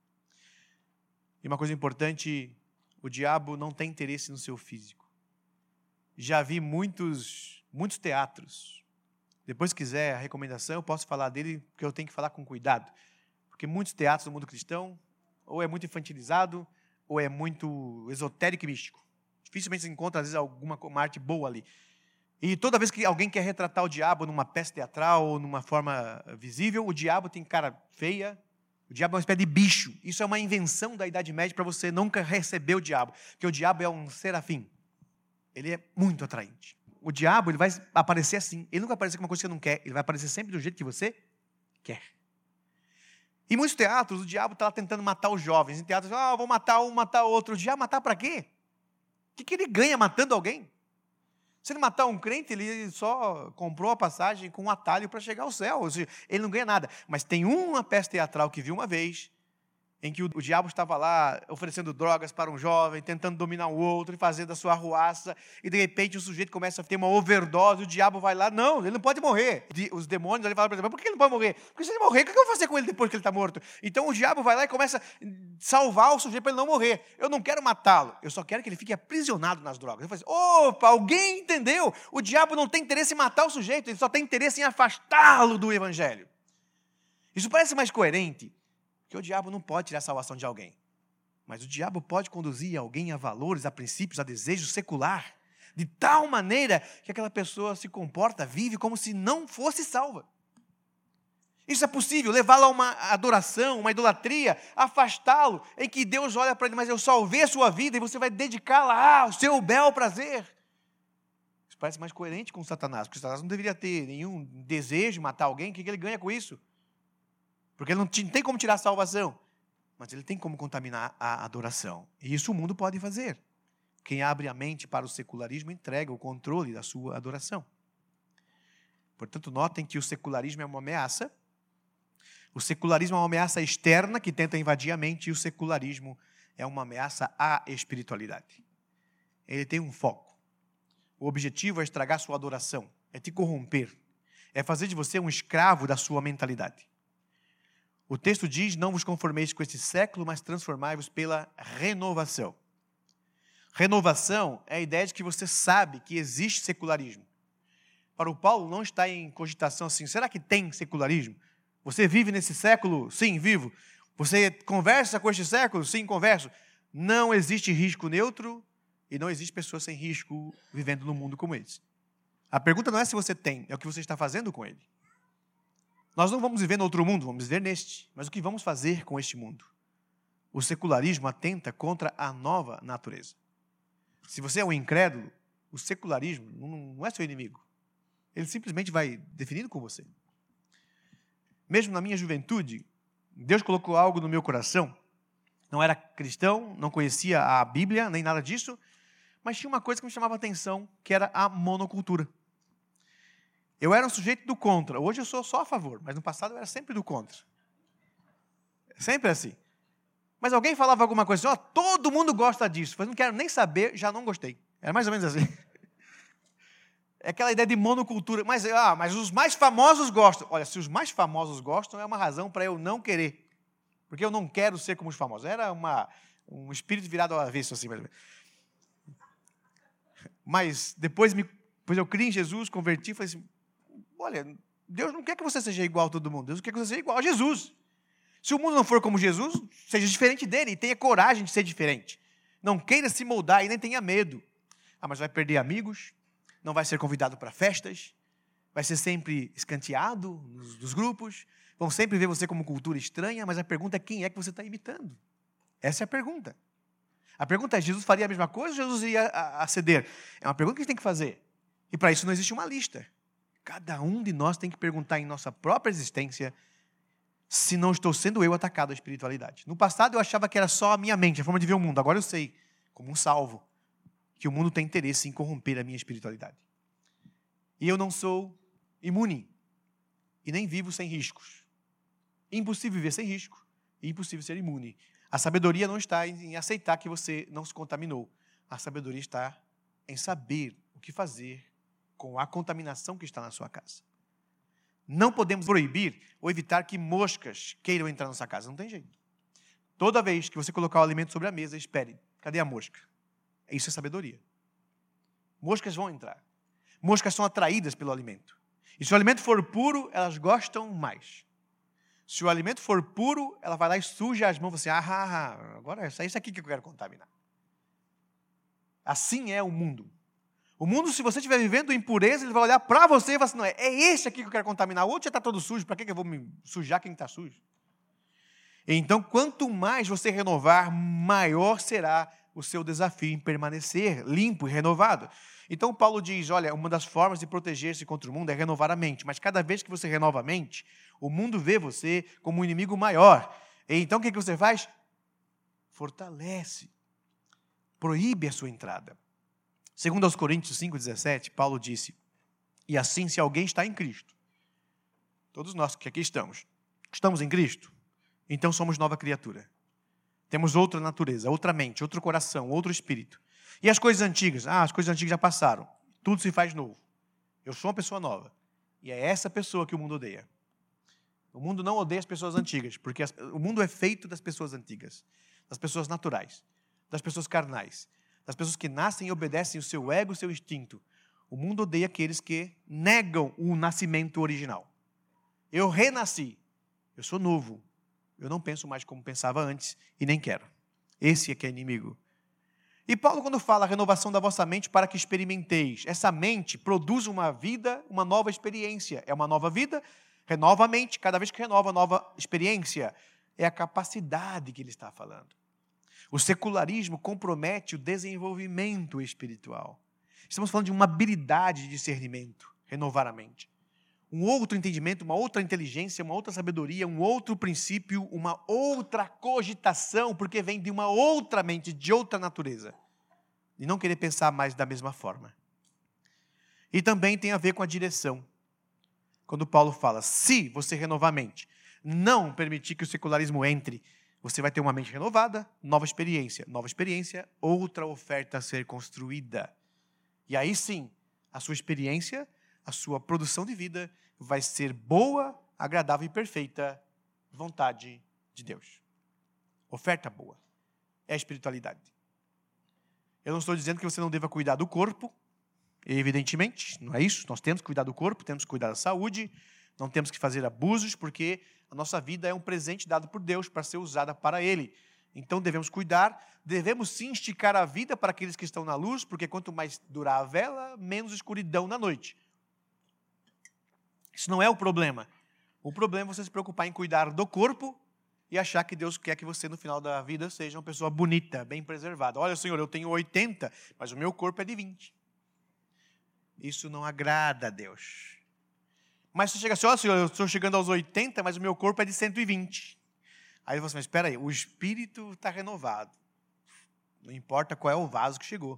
E uma coisa importante, o diabo não tem interesse no seu físico. Já vi muitos, muitos teatros. Depois, se quiser a recomendação, eu posso falar dele, porque eu tenho que falar com cuidado. Porque muitos teatros no mundo cristão, ou é muito infantilizado, ou é muito esotérico e místico. Dificilmente se encontra, às vezes, alguma uma arte boa ali. E toda vez que alguém quer retratar o diabo numa peça teatral ou numa forma visível, o diabo tem cara feia, o diabo é uma espécie de bicho. Isso é uma invenção da Idade Média para você nunca receber o diabo, porque o diabo é um serafim. Ele é muito atraente. O diabo, ele vai aparecer assim. Ele nunca vai aparecer com uma coisa que você não quer. Ele vai aparecer sempre do jeito que você quer. Em muitos teatros, o diabo está lá tentando matar os jovens. Em teatros, ah, vou matar um, matar outro. O diabo matar para quê? O que, que ele ganha matando alguém? Se ele matar um crente, ele só comprou a passagem com um atalho para chegar ao céu. Ou seja, ele não ganha nada. Mas tem uma peça teatral que vi uma vez, em que o, o diabo estava lá oferecendo drogas para um jovem, tentando dominar o outro e fazendo a sua arruaça, e de repente o sujeito começa a ter uma overdose, o diabo vai lá, não, ele não pode morrer. Os demônios ali falam para ele, por que ele não pode morrer? Porque se ele morrer, o que eu vou fazer com ele depois que ele está morto? Então o diabo vai lá e começa a salvar o sujeito para ele não morrer. Eu não quero matá-lo, eu só quero que ele fique aprisionado nas drogas. Eu falo assim, opa, alguém entendeu? O diabo não tem interesse em matar o sujeito, ele só tem interesse em afastá-lo do evangelho. Isso parece mais coerente, porque o diabo não pode tirar a salvação de alguém. Mas o diabo pode conduzir alguém a valores, a princípios, a desejos secular, de tal maneira que aquela pessoa se comporta, vive como se não fosse salva. Isso é possível, levá-lo a uma adoração, uma idolatria, afastá-lo, em que Deus olha para ele, mas eu salvei a sua vida e você vai dedicá-la ao seu bel prazer. Isso parece mais coerente com Satanás, porque Satanás não deveria ter nenhum desejo de matar alguém. O que ele ganha com isso? Porque ele não tem como tirar a salvação, mas ele tem como contaminar a adoração. E isso o mundo pode fazer. Quem abre a mente para o secularismo entrega o controle da sua adoração. Portanto, notem que o secularismo é uma ameaça. O secularismo é uma ameaça externa que tenta invadir a mente, e o secularismo é uma ameaça à espiritualidade. Ele tem um foco. O objetivo é estragar sua adoração, é te corromper, é fazer de você um escravo da sua mentalidade. O texto diz, não vos conformeis com este século, mas transformai-vos pela renovação. Renovação é a ideia de que você sabe que existe secularismo. Para o Paulo não está em cogitação assim, será que tem secularismo? Você vive nesse século? Sim, vivo. Você conversa com este século? Sim, converso. Não existe risco neutro e não existe pessoa sem risco vivendo num mundo como esse. A pergunta não é se você tem, é o que você está fazendo com ele. Nós não vamos viver no outro mundo, vamos viver neste. Mas o que vamos fazer com este mundo? O secularismo atenta contra a nova natureza. Se você é um incrédulo, o secularismo não é seu inimigo. Ele simplesmente vai definindo com você. Mesmo na minha juventude, Deus colocou algo no meu coração. Não era cristão, não conhecia a Bíblia, nem nada disso, mas tinha uma coisa que me chamava a atenção, que era a monocultura. Eu era um sujeito do contra. Hoje eu sou só a favor, mas no passado eu era sempre do contra. Sempre assim. Mas alguém falava alguma coisa assim, ó, todo mundo gosta disso. Mas não quero nem saber, já não gostei. Era mais ou menos assim. É aquela ideia de monocultura. Mas, ah, mas os mais famosos gostam. Olha, se os mais famosos gostam, é uma razão para eu não querer. Porque eu não quero ser como os famosos. Era uma, um espírito virado ao avesso, assim, mais ou menos. Mas depois, me, depois eu criei em Jesus, converti, falei assim, olha, Deus não quer que você seja igual a todo mundo. Deus quer que você seja igual a Jesus. Se o mundo não for como Jesus, seja diferente dele e tenha coragem de ser diferente. Não queira se moldar e nem tenha medo. Ah, mas vai perder amigos, não vai ser convidado para festas, vai ser sempre escanteado nos, nos grupos, vão sempre ver você como cultura estranha, mas a pergunta é quem é que você está imitando? Essa é a pergunta. A pergunta é, Jesus faria a mesma coisa ou Jesus iria a, a ceder? É uma pergunta que a gente tem que fazer. E para isso não existe uma lista. Cada um de nós tem que perguntar em nossa própria existência se não estou sendo eu atacado à espiritualidade. No passado eu achava que era só a minha mente, a forma de ver o mundo. Agora eu sei, como um salvo, que o mundo tem interesse em corromper a minha espiritualidade. E eu não sou imune. E nem vivo sem riscos. Impossível viver sem risco. E impossível ser imune. A sabedoria não está em aceitar que você não se contaminou. A sabedoria está em saber o que fazer com a contaminação que está na sua casa. Não podemos proibir ou evitar que moscas queiram entrar na sua casa. Não tem jeito. Toda vez que você colocar o alimento sobre a mesa, espere. Cadê a mosca? Isso é sabedoria. Moscas vão entrar. Moscas são atraídas pelo alimento. E se o alimento for puro, elas gostam mais. Se o alimento for puro, ela vai lá e suja as mãos. Você, ah, ah, agora é isso aqui que eu quero contaminar. Assim é o mundo. O mundo, se você estiver vivendo impureza, ele vai olhar para você e vai assim, não, é, é esse aqui que eu quero contaminar. O outro já está todo sujo, para que eu vou me sujar quem está sujo? Então, quanto mais você renovar, maior será o seu desafio em permanecer limpo e renovado. Então, Paulo diz, olha, uma das formas de proteger-se contra o mundo é renovar a mente. Mas cada vez que você renova a mente, o mundo vê você como um inimigo maior. E então, o que você faz? Fortalece. Proíbe a sua entrada. Segundo aos Coríntios cinco, dezessete, Paulo disse, e assim se alguém está em Cristo, todos nós que aqui estamos, estamos em Cristo, então somos nova criatura. Temos outra natureza, outra mente, outro coração, outro espírito. E as coisas antigas? Ah, as coisas antigas já passaram. Tudo se faz novo. Eu sou uma pessoa nova. E é essa pessoa que o mundo odeia. O mundo não odeia as pessoas antigas, porque as, o mundo é feito das pessoas antigas, das pessoas naturais, das pessoas carnais, das pessoas que nascem e obedecem o seu ego, o seu instinto. O mundo odeia aqueles que negam o nascimento original. Eu renasci. Eu sou novo. Eu não penso mais como pensava antes e nem quero. Esse é que é inimigo. E Paulo, quando fala a renovação da vossa mente para que experimenteis, essa mente produz uma vida, uma nova experiência. É uma nova vida, Renova a mente, cada vez que renova nova experiência. É a capacidade que ele está falando. O secularismo compromete o desenvolvimento espiritual. Estamos falando de uma habilidade de discernimento, renovar a mente. Um outro entendimento, uma outra inteligência, uma outra sabedoria, um outro princípio, uma outra cogitação, porque vem de uma outra mente, de outra natureza. E não querer pensar mais da mesma forma. E também tem a ver com a direção. Quando Paulo fala, se você renovar a mente, não permitir que o secularismo entre, você vai ter uma mente renovada, nova experiência. Nova experiência, outra oferta a ser construída. E aí sim, a sua experiência, a sua produção de vida vai ser boa, agradável e perfeita vontade de Deus. Oferta boa. É a espiritualidade. Eu não estou dizendo que você não deva cuidar do corpo, evidentemente, não é isso. Nós temos que cuidar do corpo, temos que cuidar da saúde, não temos que fazer abusos, porque a nossa vida é um presente dado por Deus para ser usada para Ele. Então devemos cuidar, devemos sim esticar a vida para aqueles que estão na luz, porque quanto mais durar a vela, menos escuridão na noite. Isso não é o problema. O problema é você se preocupar em cuidar do corpo e achar que Deus quer que você no final da vida seja uma pessoa bonita, bem preservada. Olha, Senhor, eu tenho oitenta, mas o meu corpo é de vinte. Isso não agrada a Deus. Mas você chega assim, olha, Senhor, eu estou chegando aos oitenta, mas o meu corpo é de cento e vinte. Aí você, mas espera aí, o espírito está renovado. Não importa qual é o vaso que chegou.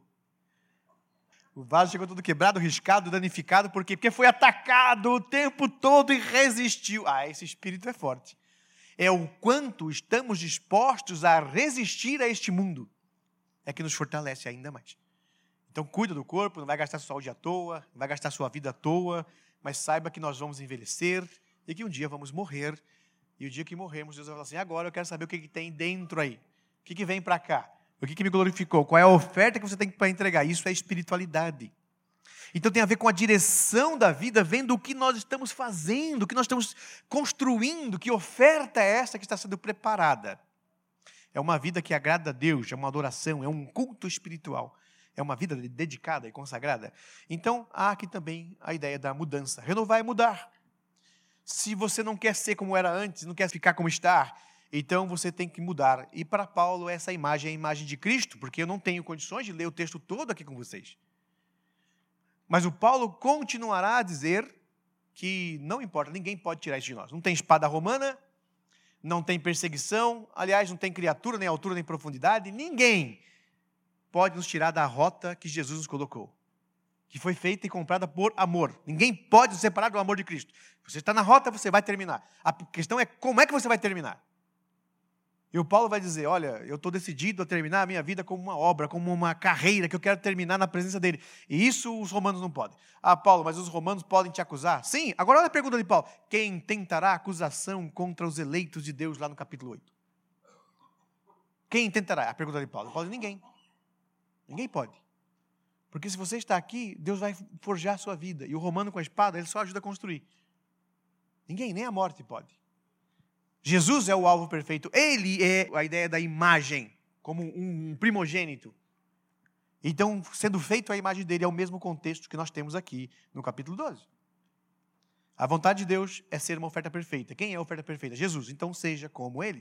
O vaso chegou todo quebrado, riscado, danificado, por quê? Porque foi atacado o tempo todo e resistiu. Ah, esse espírito é forte. É o quanto estamos dispostos a resistir a este mundo. É que nos fortalece ainda mais. Então, cuida do corpo, não vai gastar sua saúde à toa, não vai gastar sua vida à toa, mas saiba que nós vamos envelhecer e que um dia vamos morrer. E o dia que morrermos, Deus vai falar assim, agora eu quero saber o que, que tem dentro aí. O que, que vem para cá? O que, que me glorificou? Qual é a oferta que você tem para entregar? Isso é espiritualidade. Então tem a ver com a direção da vida, vendo o que nós estamos fazendo, o que nós estamos construindo, que oferta é essa que está sendo preparada. É uma vida que agrada a Deus, é uma adoração, é um culto espiritual. É uma vida dedicada e consagrada. Então, há aqui também a ideia da mudança. Renovar é mudar. Se você não quer ser como era antes, não quer ficar como está, então você tem que mudar. E para Paulo, essa imagem é a imagem de Cristo, porque eu não tenho condições de ler o texto todo aqui com vocês. Mas o Paulo continuará a dizer que não importa, ninguém pode tirar isso de nós. Não tem espada romana, não tem perseguição, aliás, não tem criatura, nem altura, nem profundidade, ninguém pode nos tirar da rota que Jesus nos colocou, que foi feita e comprada por amor. Ninguém pode nos separar do amor de Cristo. Você está na rota, você vai terminar. A questão é como é que você vai terminar. E o Paulo vai dizer, olha, eu estou decidido a terminar a minha vida como uma obra, como uma carreira, que eu quero terminar na presença dele. E isso os romanos não podem. Ah, Paulo, mas os romanos podem te acusar? Sim, agora olha a pergunta de Paulo. Quem tentará acusação contra os eleitos de Deus lá no capítulo oito? Quem tentará? A pergunta de Paulo. Não pode ninguém. Ninguém pode. Porque se você está aqui, Deus vai forjar a sua vida. E o romano com a espada, ele só ajuda a construir. Ninguém, nem a morte pode. Jesus é o alvo perfeito. Ele é a ideia da imagem, como um primogênito. Então, sendo feito a imagem dele, é o mesmo contexto que nós temos aqui no capítulo doze. A vontade de Deus é ser uma oferta perfeita. Quem é a oferta perfeita? Jesus. Então, seja como ele.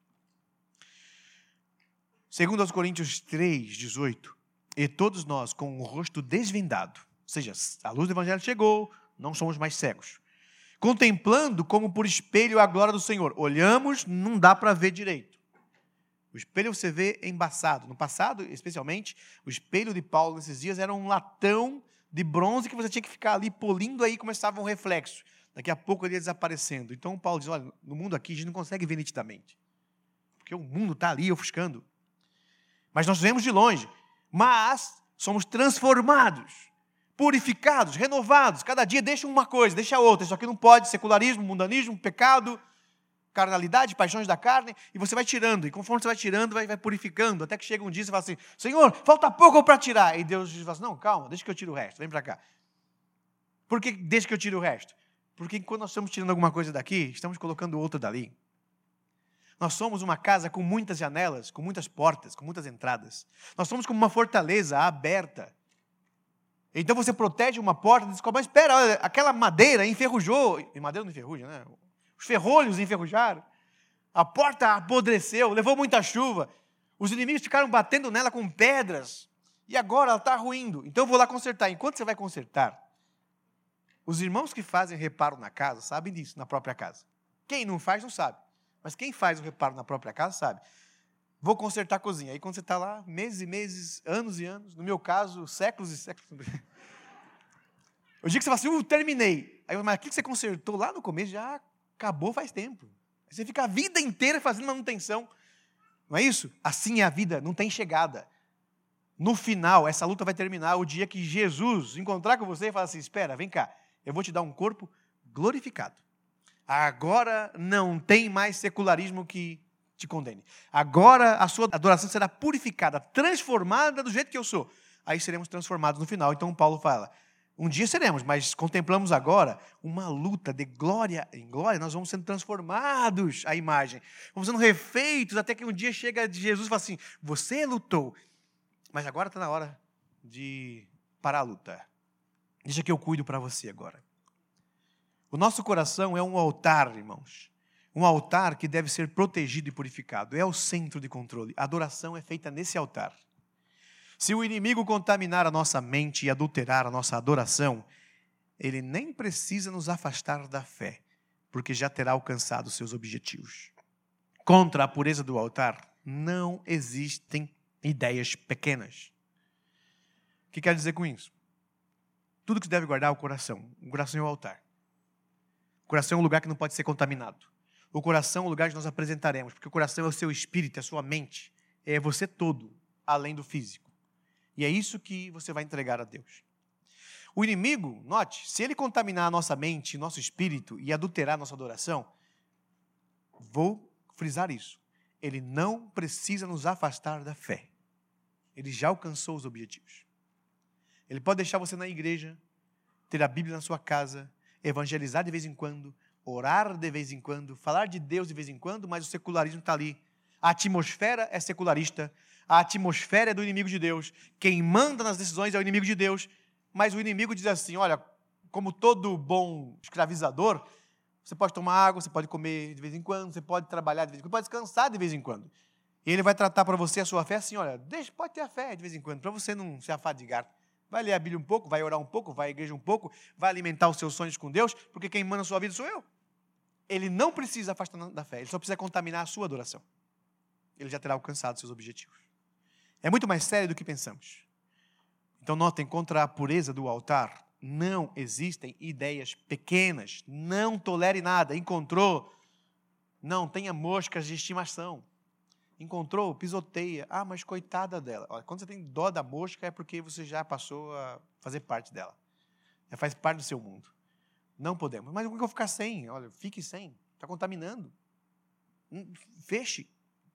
Segundo aos Coríntios três, dezoito, e todos nós com o rosto desvendado, ou seja, a luz do evangelho chegou, não somos mais cegos, contemplando como por espelho a glória do Senhor. Olhamos, não dá para ver direito. O espelho você vê embaçado. No passado, especialmente, o espelho de Paulo nesses dias era um latão de bronze que você tinha que ficar ali polindo, aí começava um reflexo. Daqui a pouco ele ia desaparecendo. Então Paulo diz, olha, no mundo aqui a gente não consegue ver nitidamente, porque o mundo está ali ofuscando. Mas nós vemos de longe. Mas somos transformados, purificados, renovados. Cada dia deixa uma coisa, deixa outra. Isso aqui não pode, secularismo, mundanismo, pecado, carnalidade, paixões da carne. E você vai tirando. E conforme você vai tirando, vai, vai purificando. Até que chega um dia e você fala assim, Senhor, falta pouco para tirar. E Deus diz assim, não, calma, deixa que eu tire o resto. Vem para cá. Por que deixa que eu tire o resto? Porque quando nós estamos tirando alguma coisa daqui, estamos colocando outra dali. Nós somos uma casa com muitas janelas, com muitas portas, com muitas entradas. Nós somos como uma fortaleza aberta. Então você protege uma porta, descobre, mas espera, olha, aquela madeira enferrujou. E madeira não enferruja, né? Os ferrolhos enferrujaram. A porta apodreceu, levou muita chuva. Os inimigos ficaram batendo nela com pedras. E agora ela está ruindo. Então eu vou lá consertar. Enquanto você vai consertar, os irmãos que fazem reparo na casa sabem disso, na própria casa. Quem não faz, não sabe. Mas quem faz o reparo na própria casa, sabe. Vou consertar a cozinha. Aí quando você está lá, meses e meses, anos e anos, no meu caso, séculos e séculos. O dia que você fala assim, uh, terminei. Aí eu, mas aquilo que você consertou lá no começo já acabou faz tempo. Aí você fica a vida inteira fazendo manutenção. Não é isso? Assim é a vida, não tem chegada. No final, essa luta vai terminar o dia que Jesus encontrar com você e falar assim, espera, vem cá, eu vou te dar um corpo glorificado. Agora não tem mais secularismo que te condene. Agora a sua adoração será purificada, transformada do jeito que eu sou. Aí seremos transformados no final. Então Paulo fala, um dia seremos, mas contemplamos agora uma luta de glória em glória. Nós vamos sendo transformados à imagem. Vamos sendo refeitos até que um dia chega de Jesus e fala assim, você lutou, mas agora está na hora de parar a luta. Deixa que eu cuido para você agora. O nosso coração é um altar, irmãos. Um altar que deve ser protegido e purificado. É o centro de controle. A adoração é feita nesse altar. Se o inimigo contaminar a nossa mente e adulterar a nossa adoração, ele nem precisa nos afastar da fé, porque já terá alcançado seus objetivos. Contra a pureza do altar, não existem ideias pequenas. O que quer dizer com isso? Tudo que se deve guardar é o coração. O coração é o altar. O coração é um lugar que não pode ser contaminado. O coração é o lugar que nós apresentaremos, porque o coração é o seu espírito, é a sua mente, é você todo, além do físico. E é isso que você vai entregar a Deus. O inimigo, note, se ele contaminar a nossa mente, nosso espírito e adulterar a nossa adoração, vou frisar isso, ele não precisa nos afastar da fé. Ele já alcançou os objetivos. Ele pode deixar você na igreja, ter a Bíblia na sua casa, evangelizar de vez em quando, orar de vez em quando, falar de Deus de vez em quando, mas o secularismo está ali. A atmosfera é secularista, a atmosfera é do inimigo de Deus, quem manda nas decisões é o inimigo de Deus, mas o inimigo diz assim, olha, como todo bom escravizador, você pode tomar água, você pode comer de vez em quando, você pode trabalhar de vez em quando, pode descansar de vez em quando. E ele vai tratar para você a sua fé assim, olha, deixa, pode ter a fé de vez em quando, para você não se afadigar. Vai ler a Bíblia um pouco, vai orar um pouco, vai à igreja um pouco, vai alimentar os seus sonhos com Deus, porque quem manda a sua vida sou eu. Ele não precisa afastar da fé, ele só precisa contaminar a sua adoração. Ele já terá alcançado seus objetivos. É muito mais sério do que pensamos. Então notem, contra a pureza do altar, não existem ideias pequenas. Não tolere nada. Encontrou, não tenha moscas de estimação. Encontrou, pisoteia. Ah, mas coitada dela. Olha, quando você tem dó da mosca é porque você já passou a fazer parte dela. Já faz parte do seu mundo. Não podemos. Mas como é que eu vou ficar sem? Olha, fique sem. Está contaminando. Feche.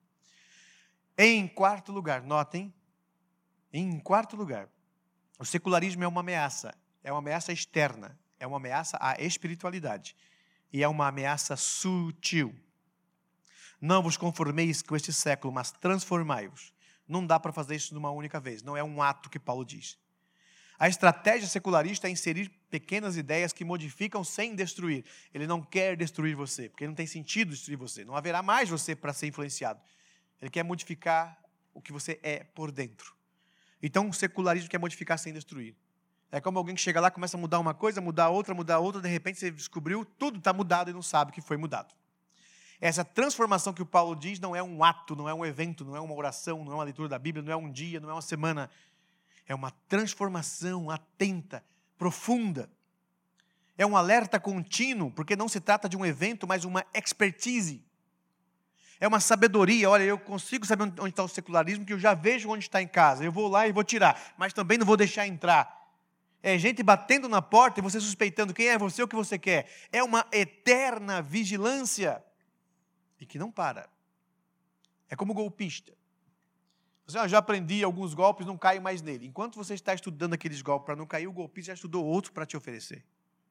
Em quarto lugar, notem. Em quarto lugar, o secularismo é uma ameaça. É uma ameaça externa. É uma ameaça à espiritualidade. E é uma ameaça sutil. Não vos conformeis com este século, mas transformai-vos. Não dá para fazer isso numa única vez. Não é um ato que Paulo diz. A estratégia secularista é inserir pequenas ideias que modificam sem destruir. Ele não quer destruir você, porque não tem sentido destruir você. Não haverá mais você para ser influenciado. Ele quer modificar o que você é por dentro. Então, o secularismo quer modificar sem destruir. É como alguém que chega lá, começa a mudar uma coisa, mudar outra, mudar outra, de repente você descobriu, tudo está mudado e não sabe que foi mudado. Essa transformação que o Paulo diz não é um ato, não é um evento, não é uma oração, não é uma leitura da Bíblia, não é um dia, não é uma semana. É uma transformação atenta, profunda. É um alerta contínuo, porque não se trata de um evento, mas uma expertise. É uma sabedoria. Olha, eu consigo saber onde está o secularismo, que eu já vejo onde está em casa. Eu vou lá e vou tirar, mas também não vou deixar entrar. É gente batendo na porta e você suspeitando quem é você ou o que você quer. É uma eterna vigilância. E que não para. É como golpista. Você ah, já aprendi alguns golpes, não caio mais nele. Enquanto você está estudando aqueles golpes para não cair, o golpista já estudou outros para te oferecer.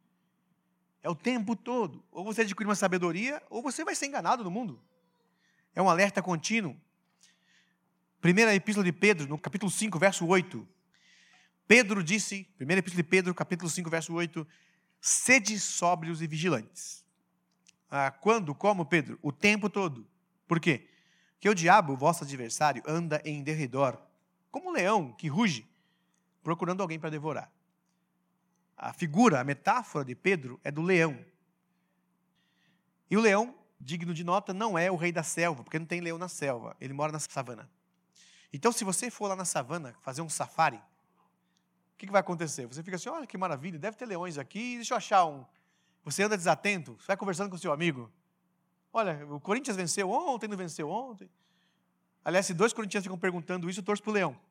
É o tempo todo. Ou você adquire uma sabedoria, ou você vai ser enganado no mundo. É um alerta contínuo. Primeira epístola de Pedro, no capítulo cinco, verso oito. Pedro disse, primeira epístola de Pedro, capítulo cinco, verso oito, sede sóbrios e vigilantes. Ah, quando? Como, Pedro? O tempo todo. Por quê? Porque o diabo, vosso adversário, anda em derredor, como um leão que ruge, procurando alguém para devorar. A figura, a metáfora de Pedro é do leão. E o leão, digno de nota, não é o rei da selva, porque não tem leão na selva, ele mora na savana. Então, se você for lá na savana fazer um safari, o que, que vai acontecer? Você fica assim, olha que maravilha, deve ter leões aqui, deixa eu achar um. Você anda desatento, você vai conversando com o seu amigo. Olha, o Corinthians venceu ontem, não venceu ontem. Aliás, se dois corintianos ficam perguntando isso, eu torço para o leão.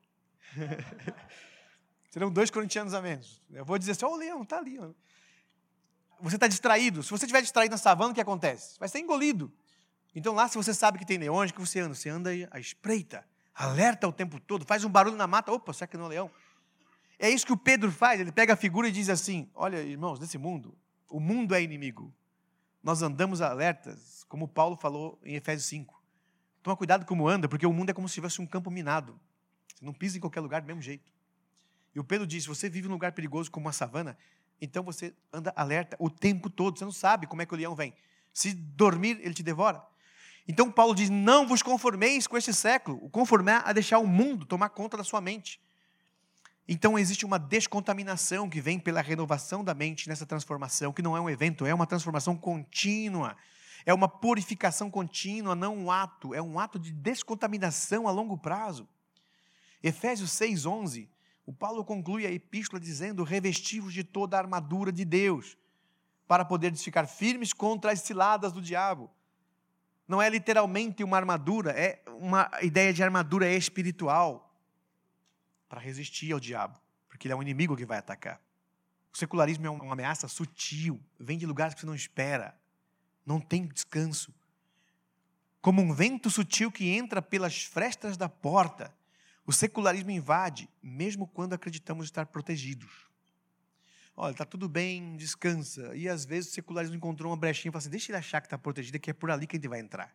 Serão dois corintianos a menos. Eu vou dizer assim, ó, oh, o leão está ali. Ó. Você está distraído. Se você estiver distraído na savana, o que acontece? Vai ser engolido. Então lá, se você sabe que tem leões, o que você anda? Você anda à espreita, alerta o tempo todo, faz um barulho na mata. Opa, será que não é um leão? É isso que o Pedro faz. Ele pega a figura e diz assim, olha, irmãos, nesse mundo, o mundo é inimigo. Nós andamos alertas, como Paulo falou em Efésios cinco. Toma cuidado como anda, porque o mundo é como se tivesse um campo minado. Você não pisa em qualquer lugar do mesmo jeito. E o Pedro diz, se você vive num lugar perigoso como uma savana, então você anda alerta o tempo todo. Você não sabe como é que o leão vem. Se dormir, ele te devora. Então Paulo diz, não vos conformeis com este século. O conformar a deixar o mundo tomar conta da sua mente. Então existe uma descontaminação que vem pela renovação da mente nessa transformação, que não é um evento, é uma transformação contínua. É uma purificação contínua, não um ato. É um ato de descontaminação a longo prazo. Efésios seis, onze, o Paulo conclui a epístola dizendo, revestivos de toda a armadura de Deus, para poderes ficar firmes contra as ciladas do diabo. Não é literalmente uma armadura, é uma ideia de armadura espiritual, para resistir ao diabo, porque ele é um inimigo que vai atacar. O secularismo é uma ameaça sutil, vem de lugares que você não espera, não tem descanso. Como um vento sutil que entra pelas frestas da porta, o secularismo invade, mesmo quando acreditamos estar protegidos. Olha, está tudo bem, descansa. E às vezes o secularismo encontrou uma brechinha e fala assim, deixa ele achar que está protegido, que é por ali que a gente vai entrar.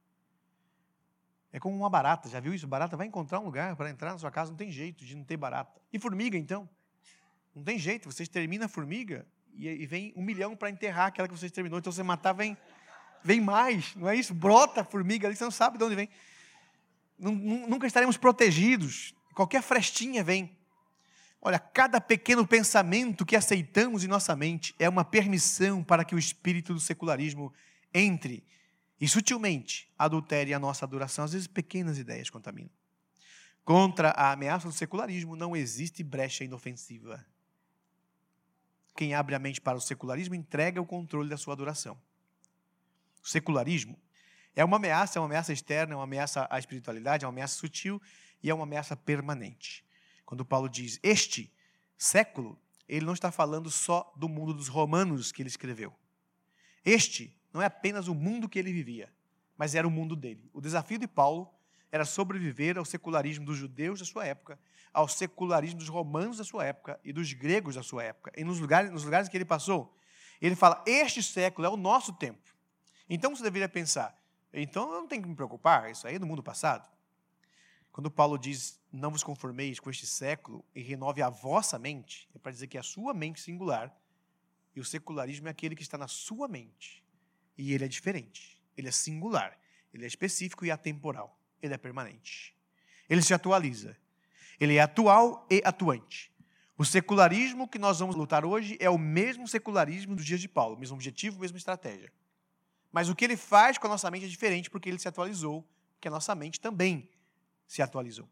É como uma barata, já viu isso? Barata vai encontrar um lugar para entrar na sua casa, não tem jeito de não ter barata. E formiga, então? Não tem jeito, você extermina a formiga e, e vem um milhão para enterrar aquela que você exterminou. Então, você matar, vem, vem mais, não é isso? Brota a formiga ali, você não sabe de onde vem. Nunca estaremos protegidos, qualquer frestinha vem. Olha, cada pequeno pensamento que aceitamos em nossa mente é uma permissão para que o espírito do secularismo entre e sutilmente adultere a nossa adoração. Às vezes pequenas ideias contaminam. Contra a ameaça do secularismo não existe brecha inofensiva. Quem abre a mente para o secularismo entrega o controle da sua adoração. O secularismo é uma ameaça, é uma ameaça externa, é uma ameaça à espiritualidade, é uma ameaça sutil e é uma ameaça permanente. Quando Paulo diz este século, ele não está falando só do mundo dos romanos que ele escreveu. Este não é apenas o mundo que ele vivia, mas era o mundo dele. O desafio de Paulo era sobreviver ao secularismo dos judeus da sua época, ao secularismo dos romanos da sua época e dos gregos da sua época. E nos lugares, nos lugares que ele passou, ele fala, este século é o nosso tempo. Então você deveria pensar, então eu não tenho que me preocupar, isso aí é do mundo passado. Quando Paulo diz, não vos conformeis com este século e renove a vossa mente, é para dizer que é a sua mente singular, e o secularismo é aquele que está na sua mente. E ele é diferente, ele é singular, ele é específico e atemporal, ele é permanente. Ele se atualiza, ele é atual e atuante. O secularismo que nós vamos lutar hoje é o mesmo secularismo dos dias de Paulo, mesmo objetivo, mesma estratégia. Mas o que ele faz com a nossa mente é diferente porque ele se atualizou, porque a nossa mente também se atualizou.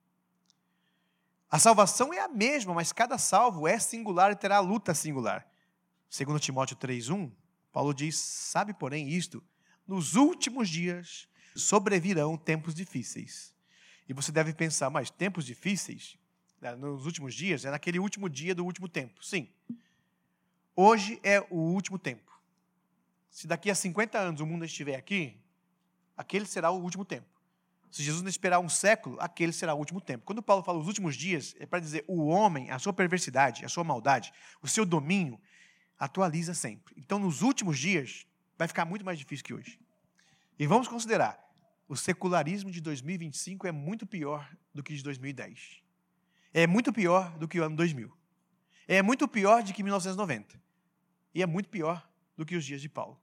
A salvação é a mesma, mas cada salvo é singular e terá luta singular. Segundo Timóteo três, um, Paulo diz, sabe porém isto, nos últimos dias sobrevirão tempos difíceis. E você deve pensar, mas tempos difíceis, nos últimos dias, é naquele último dia do último tempo. Sim, hoje é o último tempo. Se daqui a cinquenta anos o mundo estiver aqui, aquele será o último tempo. Se Jesus não esperar um século, aquele será o último tempo. Quando Paulo fala os últimos dias, é para dizer o homem, a sua perversidade, a sua maldade, o seu domínio, atualiza sempre. Então, nos últimos dias, vai ficar muito mais difícil que hoje. E vamos considerar, o secularismo de dois mil e vinte e cinco é muito pior do que de dois mil e dez. É muito pior do que o ano dois mil. É muito pior do que mil novecentos e noventa. E é muito pior do que os dias de Paulo.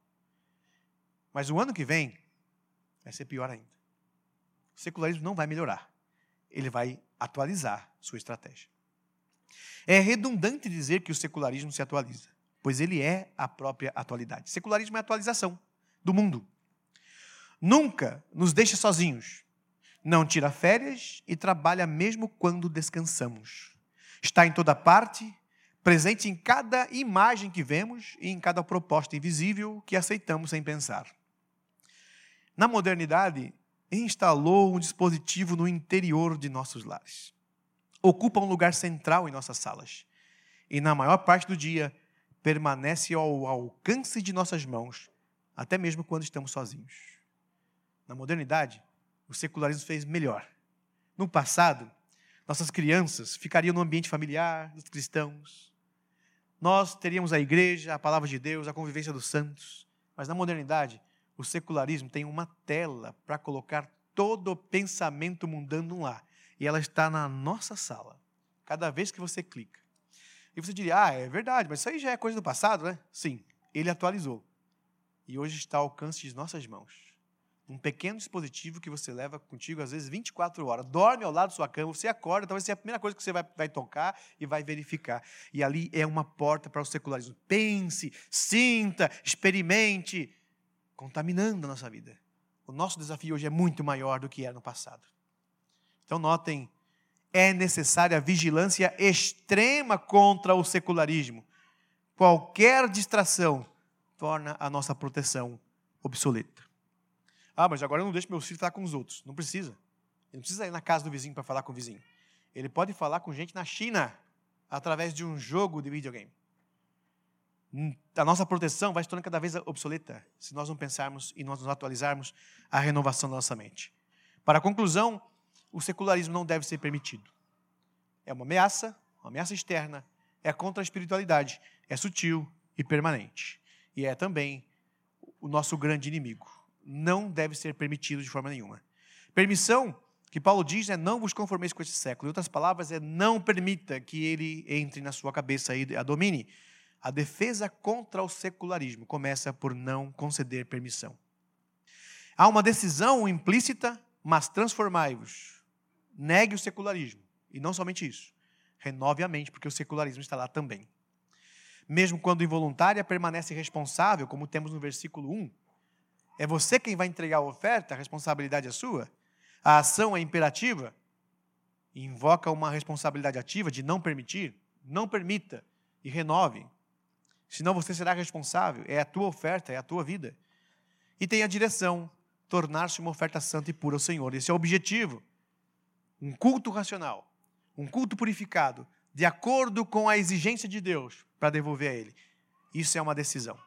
Mas o ano que vem vai ser pior ainda. O secularismo não vai melhorar. Ele vai atualizar sua estratégia. É redundante dizer que o secularismo se atualiza, pois ele é a própria atualidade. Secularismo é a atualização do mundo. Nunca nos deixa sozinhos. Não tira férias e trabalha mesmo quando descansamos. Está em toda parte, presente em cada imagem que vemos e em cada proposta invisível que aceitamos sem pensar. Na modernidade, instalou um dispositivo no interior de nossos lares. Ocupa um lugar central em nossas salas. E na maior parte do dia, permanece ao alcance de nossas mãos, até mesmo quando estamos sozinhos. Na modernidade, o secularismo fez melhor. No passado, nossas crianças ficariam no ambiente familiar dos cristãos. Nós teríamos a igreja, a palavra de Deus, a convivência dos santos. Mas na modernidade, o secularismo tem uma tela para colocar todo o pensamento mundano lá. E ela está na nossa sala. Cada vez que você clica. E você diria, ah, é verdade, mas isso aí já é coisa do passado, né? Sim, ele atualizou. E hoje está ao alcance de nossas mãos. Um pequeno dispositivo que você leva contigo, às vezes, vinte e quatro horas. Dorme ao lado da sua cama, você acorda, talvez seja a primeira coisa que você vai, vai tocar e vai verificar. E ali é uma porta para o secularismo. Pense, sinta, experimente, contaminando a nossa vida. O nosso desafio hoje é muito maior do que era no passado. Então, notem, é necessária vigilância extrema contra o secularismo. Qualquer distração torna a nossa proteção obsoleta. Ah, mas agora eu não deixo meu filho falar com os outros. Não precisa. Ele não precisa ir na casa do vizinho para falar com o vizinho. Ele pode falar com gente na China, através de um jogo de videogame. A nossa proteção vai se tornando cada vez obsoleta, se nós não pensarmos e nós nos atualizarmos a renovação da nossa mente. Para a conclusão, o secularismo não deve ser permitido. É uma ameaça, uma ameaça externa, é contra a espiritualidade, é sutil e permanente. E é também o nosso grande inimigo. Não deve ser permitido de forma nenhuma. Permissão, que Paulo diz, é não vos conformeis com este século. Em outras palavras, é não permita que ele entre na sua cabeça e a domine. A defesa contra o secularismo começa por não conceder permissão. Há uma decisão implícita, mas transformai-vos. Negue o secularismo. E não somente isso. Renove a mente, porque o secularismo está lá também. Mesmo quando involuntária, permanece responsável, como temos no versículo um. É você quem vai entregar a oferta, a responsabilidade é sua. A ação é imperativa. Invoca uma responsabilidade ativa de não permitir. Não permita e renove. Senão você será responsável. É a tua oferta, é a tua vida. E tem a direção, tornar-se uma oferta santa e pura ao Senhor. Esse é o objetivo. Um culto racional, um culto purificado, de acordo com a exigência de Deus, para devolver a Ele. Isso é uma decisão.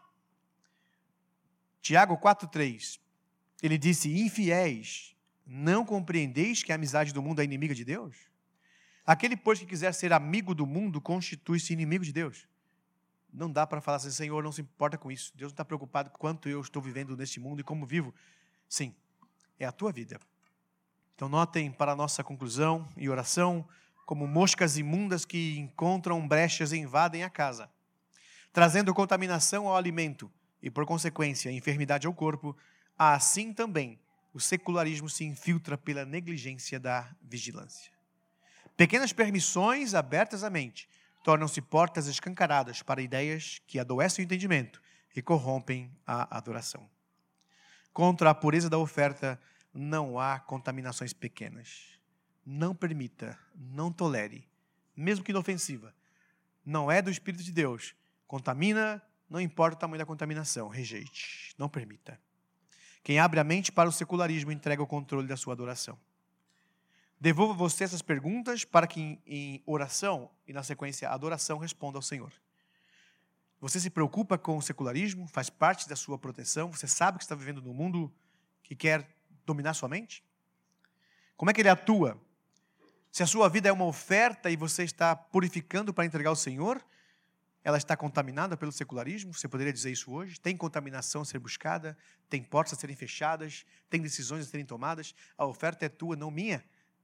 Tiago quatro, três, ele disse, infiéis, não compreendeis que a amizade do mundo é inimiga de Deus? Aquele, pois, que quiser ser amigo do mundo, constitui-se inimigo de Deus. Não dá para falar assim, Senhor, não se importa com isso. Deus não está preocupado com quanto eu estou vivendo neste mundo e como vivo. Sim, é a tua vida. Então notem para a nossa conclusão e oração, como moscas imundas que encontram brechas e invadem a casa, trazendo contaminação ao alimento e, por consequência, enfermidade ao corpo, assim também o secularismo se infiltra pela negligência da vigilância. Pequenas permissões abertas à mente tornam-se portas escancaradas para ideias que adoecem o entendimento e corrompem a adoração. Contra a pureza da oferta, não há contaminações pequenas. Não permita, não tolere, mesmo que inofensiva. Não é do Espírito de Deus. Contamina, não importa o tamanho da contaminação, rejeite, não permita. Quem abre a mente para o secularismo entrega o controle da sua adoração. Devolva você essas perguntas para que em, em oração e na sequência adoração responda ao Senhor. Você se preocupa com o secularismo? Faz parte da sua proteção? Você sabe que está vivendo num mundo que quer dominar sua mente? Como é que ele atua? Se a sua vida é uma oferta e você está purificando para entregar ao Senhor, ela está contaminada pelo secularismo? Você poderia dizer isso hoje? Tem contaminação a ser buscada? Tem portas a serem fechadas? Tem decisões a serem tomadas? A oferta é tua, não minha.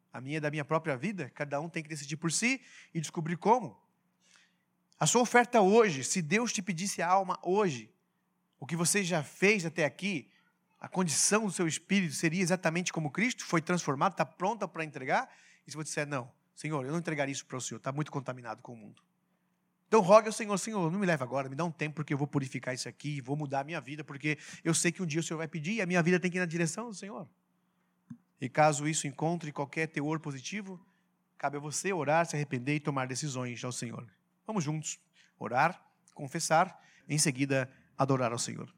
A minha é da minha própria vida, cada um tem que decidir por si e descobrir como. A sua oferta hoje, se Deus te pedisse a alma hoje, o que você já fez até aqui, a condição do seu espírito seria exatamente como Cristo, foi transformado, está pronta para entregar? E se você disser, não, Senhor, eu não entregaria isso para o Senhor, está muito contaminado com o mundo. Então rogue ao Senhor, Senhor, não me leve agora, me dá um tempo porque eu vou purificar isso aqui, vou mudar a minha vida, porque eu sei que um dia o Senhor vai pedir e a minha vida tem que ir na direção do Senhor. E caso isso encontre qualquer teor positivo, cabe a você orar, se arrepender e tomar decisões ao Senhor. Vamos juntos orar, confessar, em seguida adorar ao Senhor.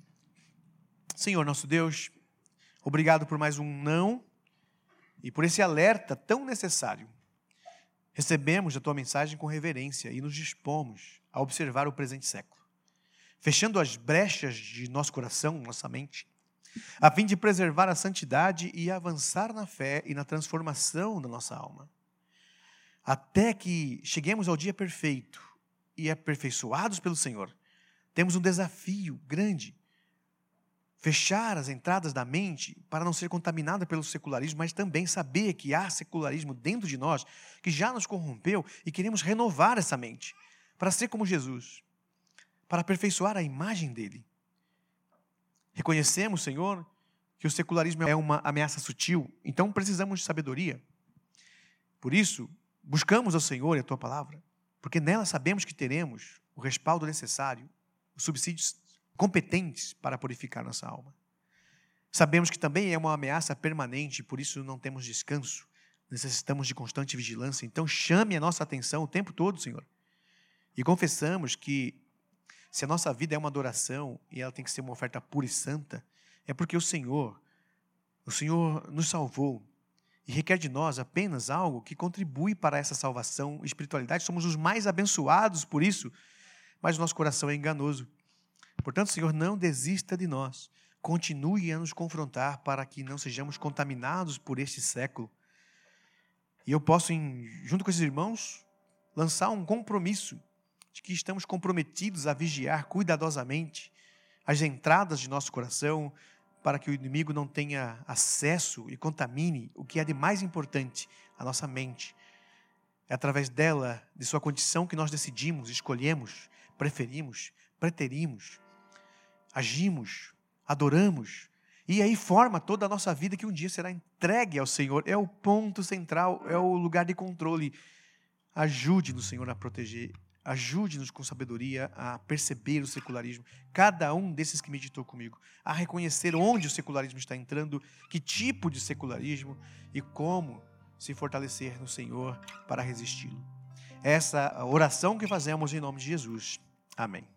Senhor, nosso Deus, obrigado por mais um não e por esse alerta tão necessário. Recebemos a Tua mensagem com reverência e nos dispomos a observar o presente século, fechando as brechas de nosso coração, nossa mente, a fim de preservar a santidade e avançar na fé e na transformação da nossa alma. Até que cheguemos ao dia perfeito e aperfeiçoados pelo Senhor, temos um desafio grande. Fechar as entradas da mente para não ser contaminada pelo secularismo, mas também saber que há secularismo dentro de nós, que já nos corrompeu e queremos renovar essa mente, para ser como Jesus, para aperfeiçoar a imagem dele. Reconhecemos, Senhor, que o secularismo é uma ameaça sutil, então precisamos de sabedoria. Por isso, buscamos ao Senhor e a Tua palavra, porque nela sabemos que teremos o respaldo necessário, os subsídios competentes para purificar nossa alma. Sabemos que também é uma ameaça permanente, por isso não temos descanso, necessitamos de constante vigilância, então chame a nossa atenção o tempo todo, Senhor. E confessamos que se a nossa vida é uma adoração e ela tem que ser uma oferta pura e santa, é porque o Senhor, o Senhor nos salvou e requer de nós apenas algo que contribui para essa salvação e espiritualidade. Somos os mais abençoados por isso, mas o nosso coração é enganoso. Portanto, Senhor, não desista de nós. Continue a nos confrontar para que não sejamos contaminados por este século. E eu posso, em, junto com esses irmãos, lançar um compromisso de que estamos comprometidos a vigiar cuidadosamente as entradas de nosso coração para que o inimigo não tenha acesso e contamine o que é de mais importante, a nossa mente. É através dela, de sua condição, que nós decidimos, escolhemos, preferimos, preterimos, agimos, adoramos, e aí forma toda a nossa vida que um dia será entregue ao Senhor. É o ponto central, é o lugar de controle. Ajude-nos, Senhor, a proteger, ajude-nos com sabedoria a perceber o secularismo, cada um desses que meditou comigo, a reconhecer onde o secularismo está entrando, que tipo de secularismo e como se fortalecer no Senhor para resisti-lo. Essa oração que fazemos em nome de Jesus. Amém.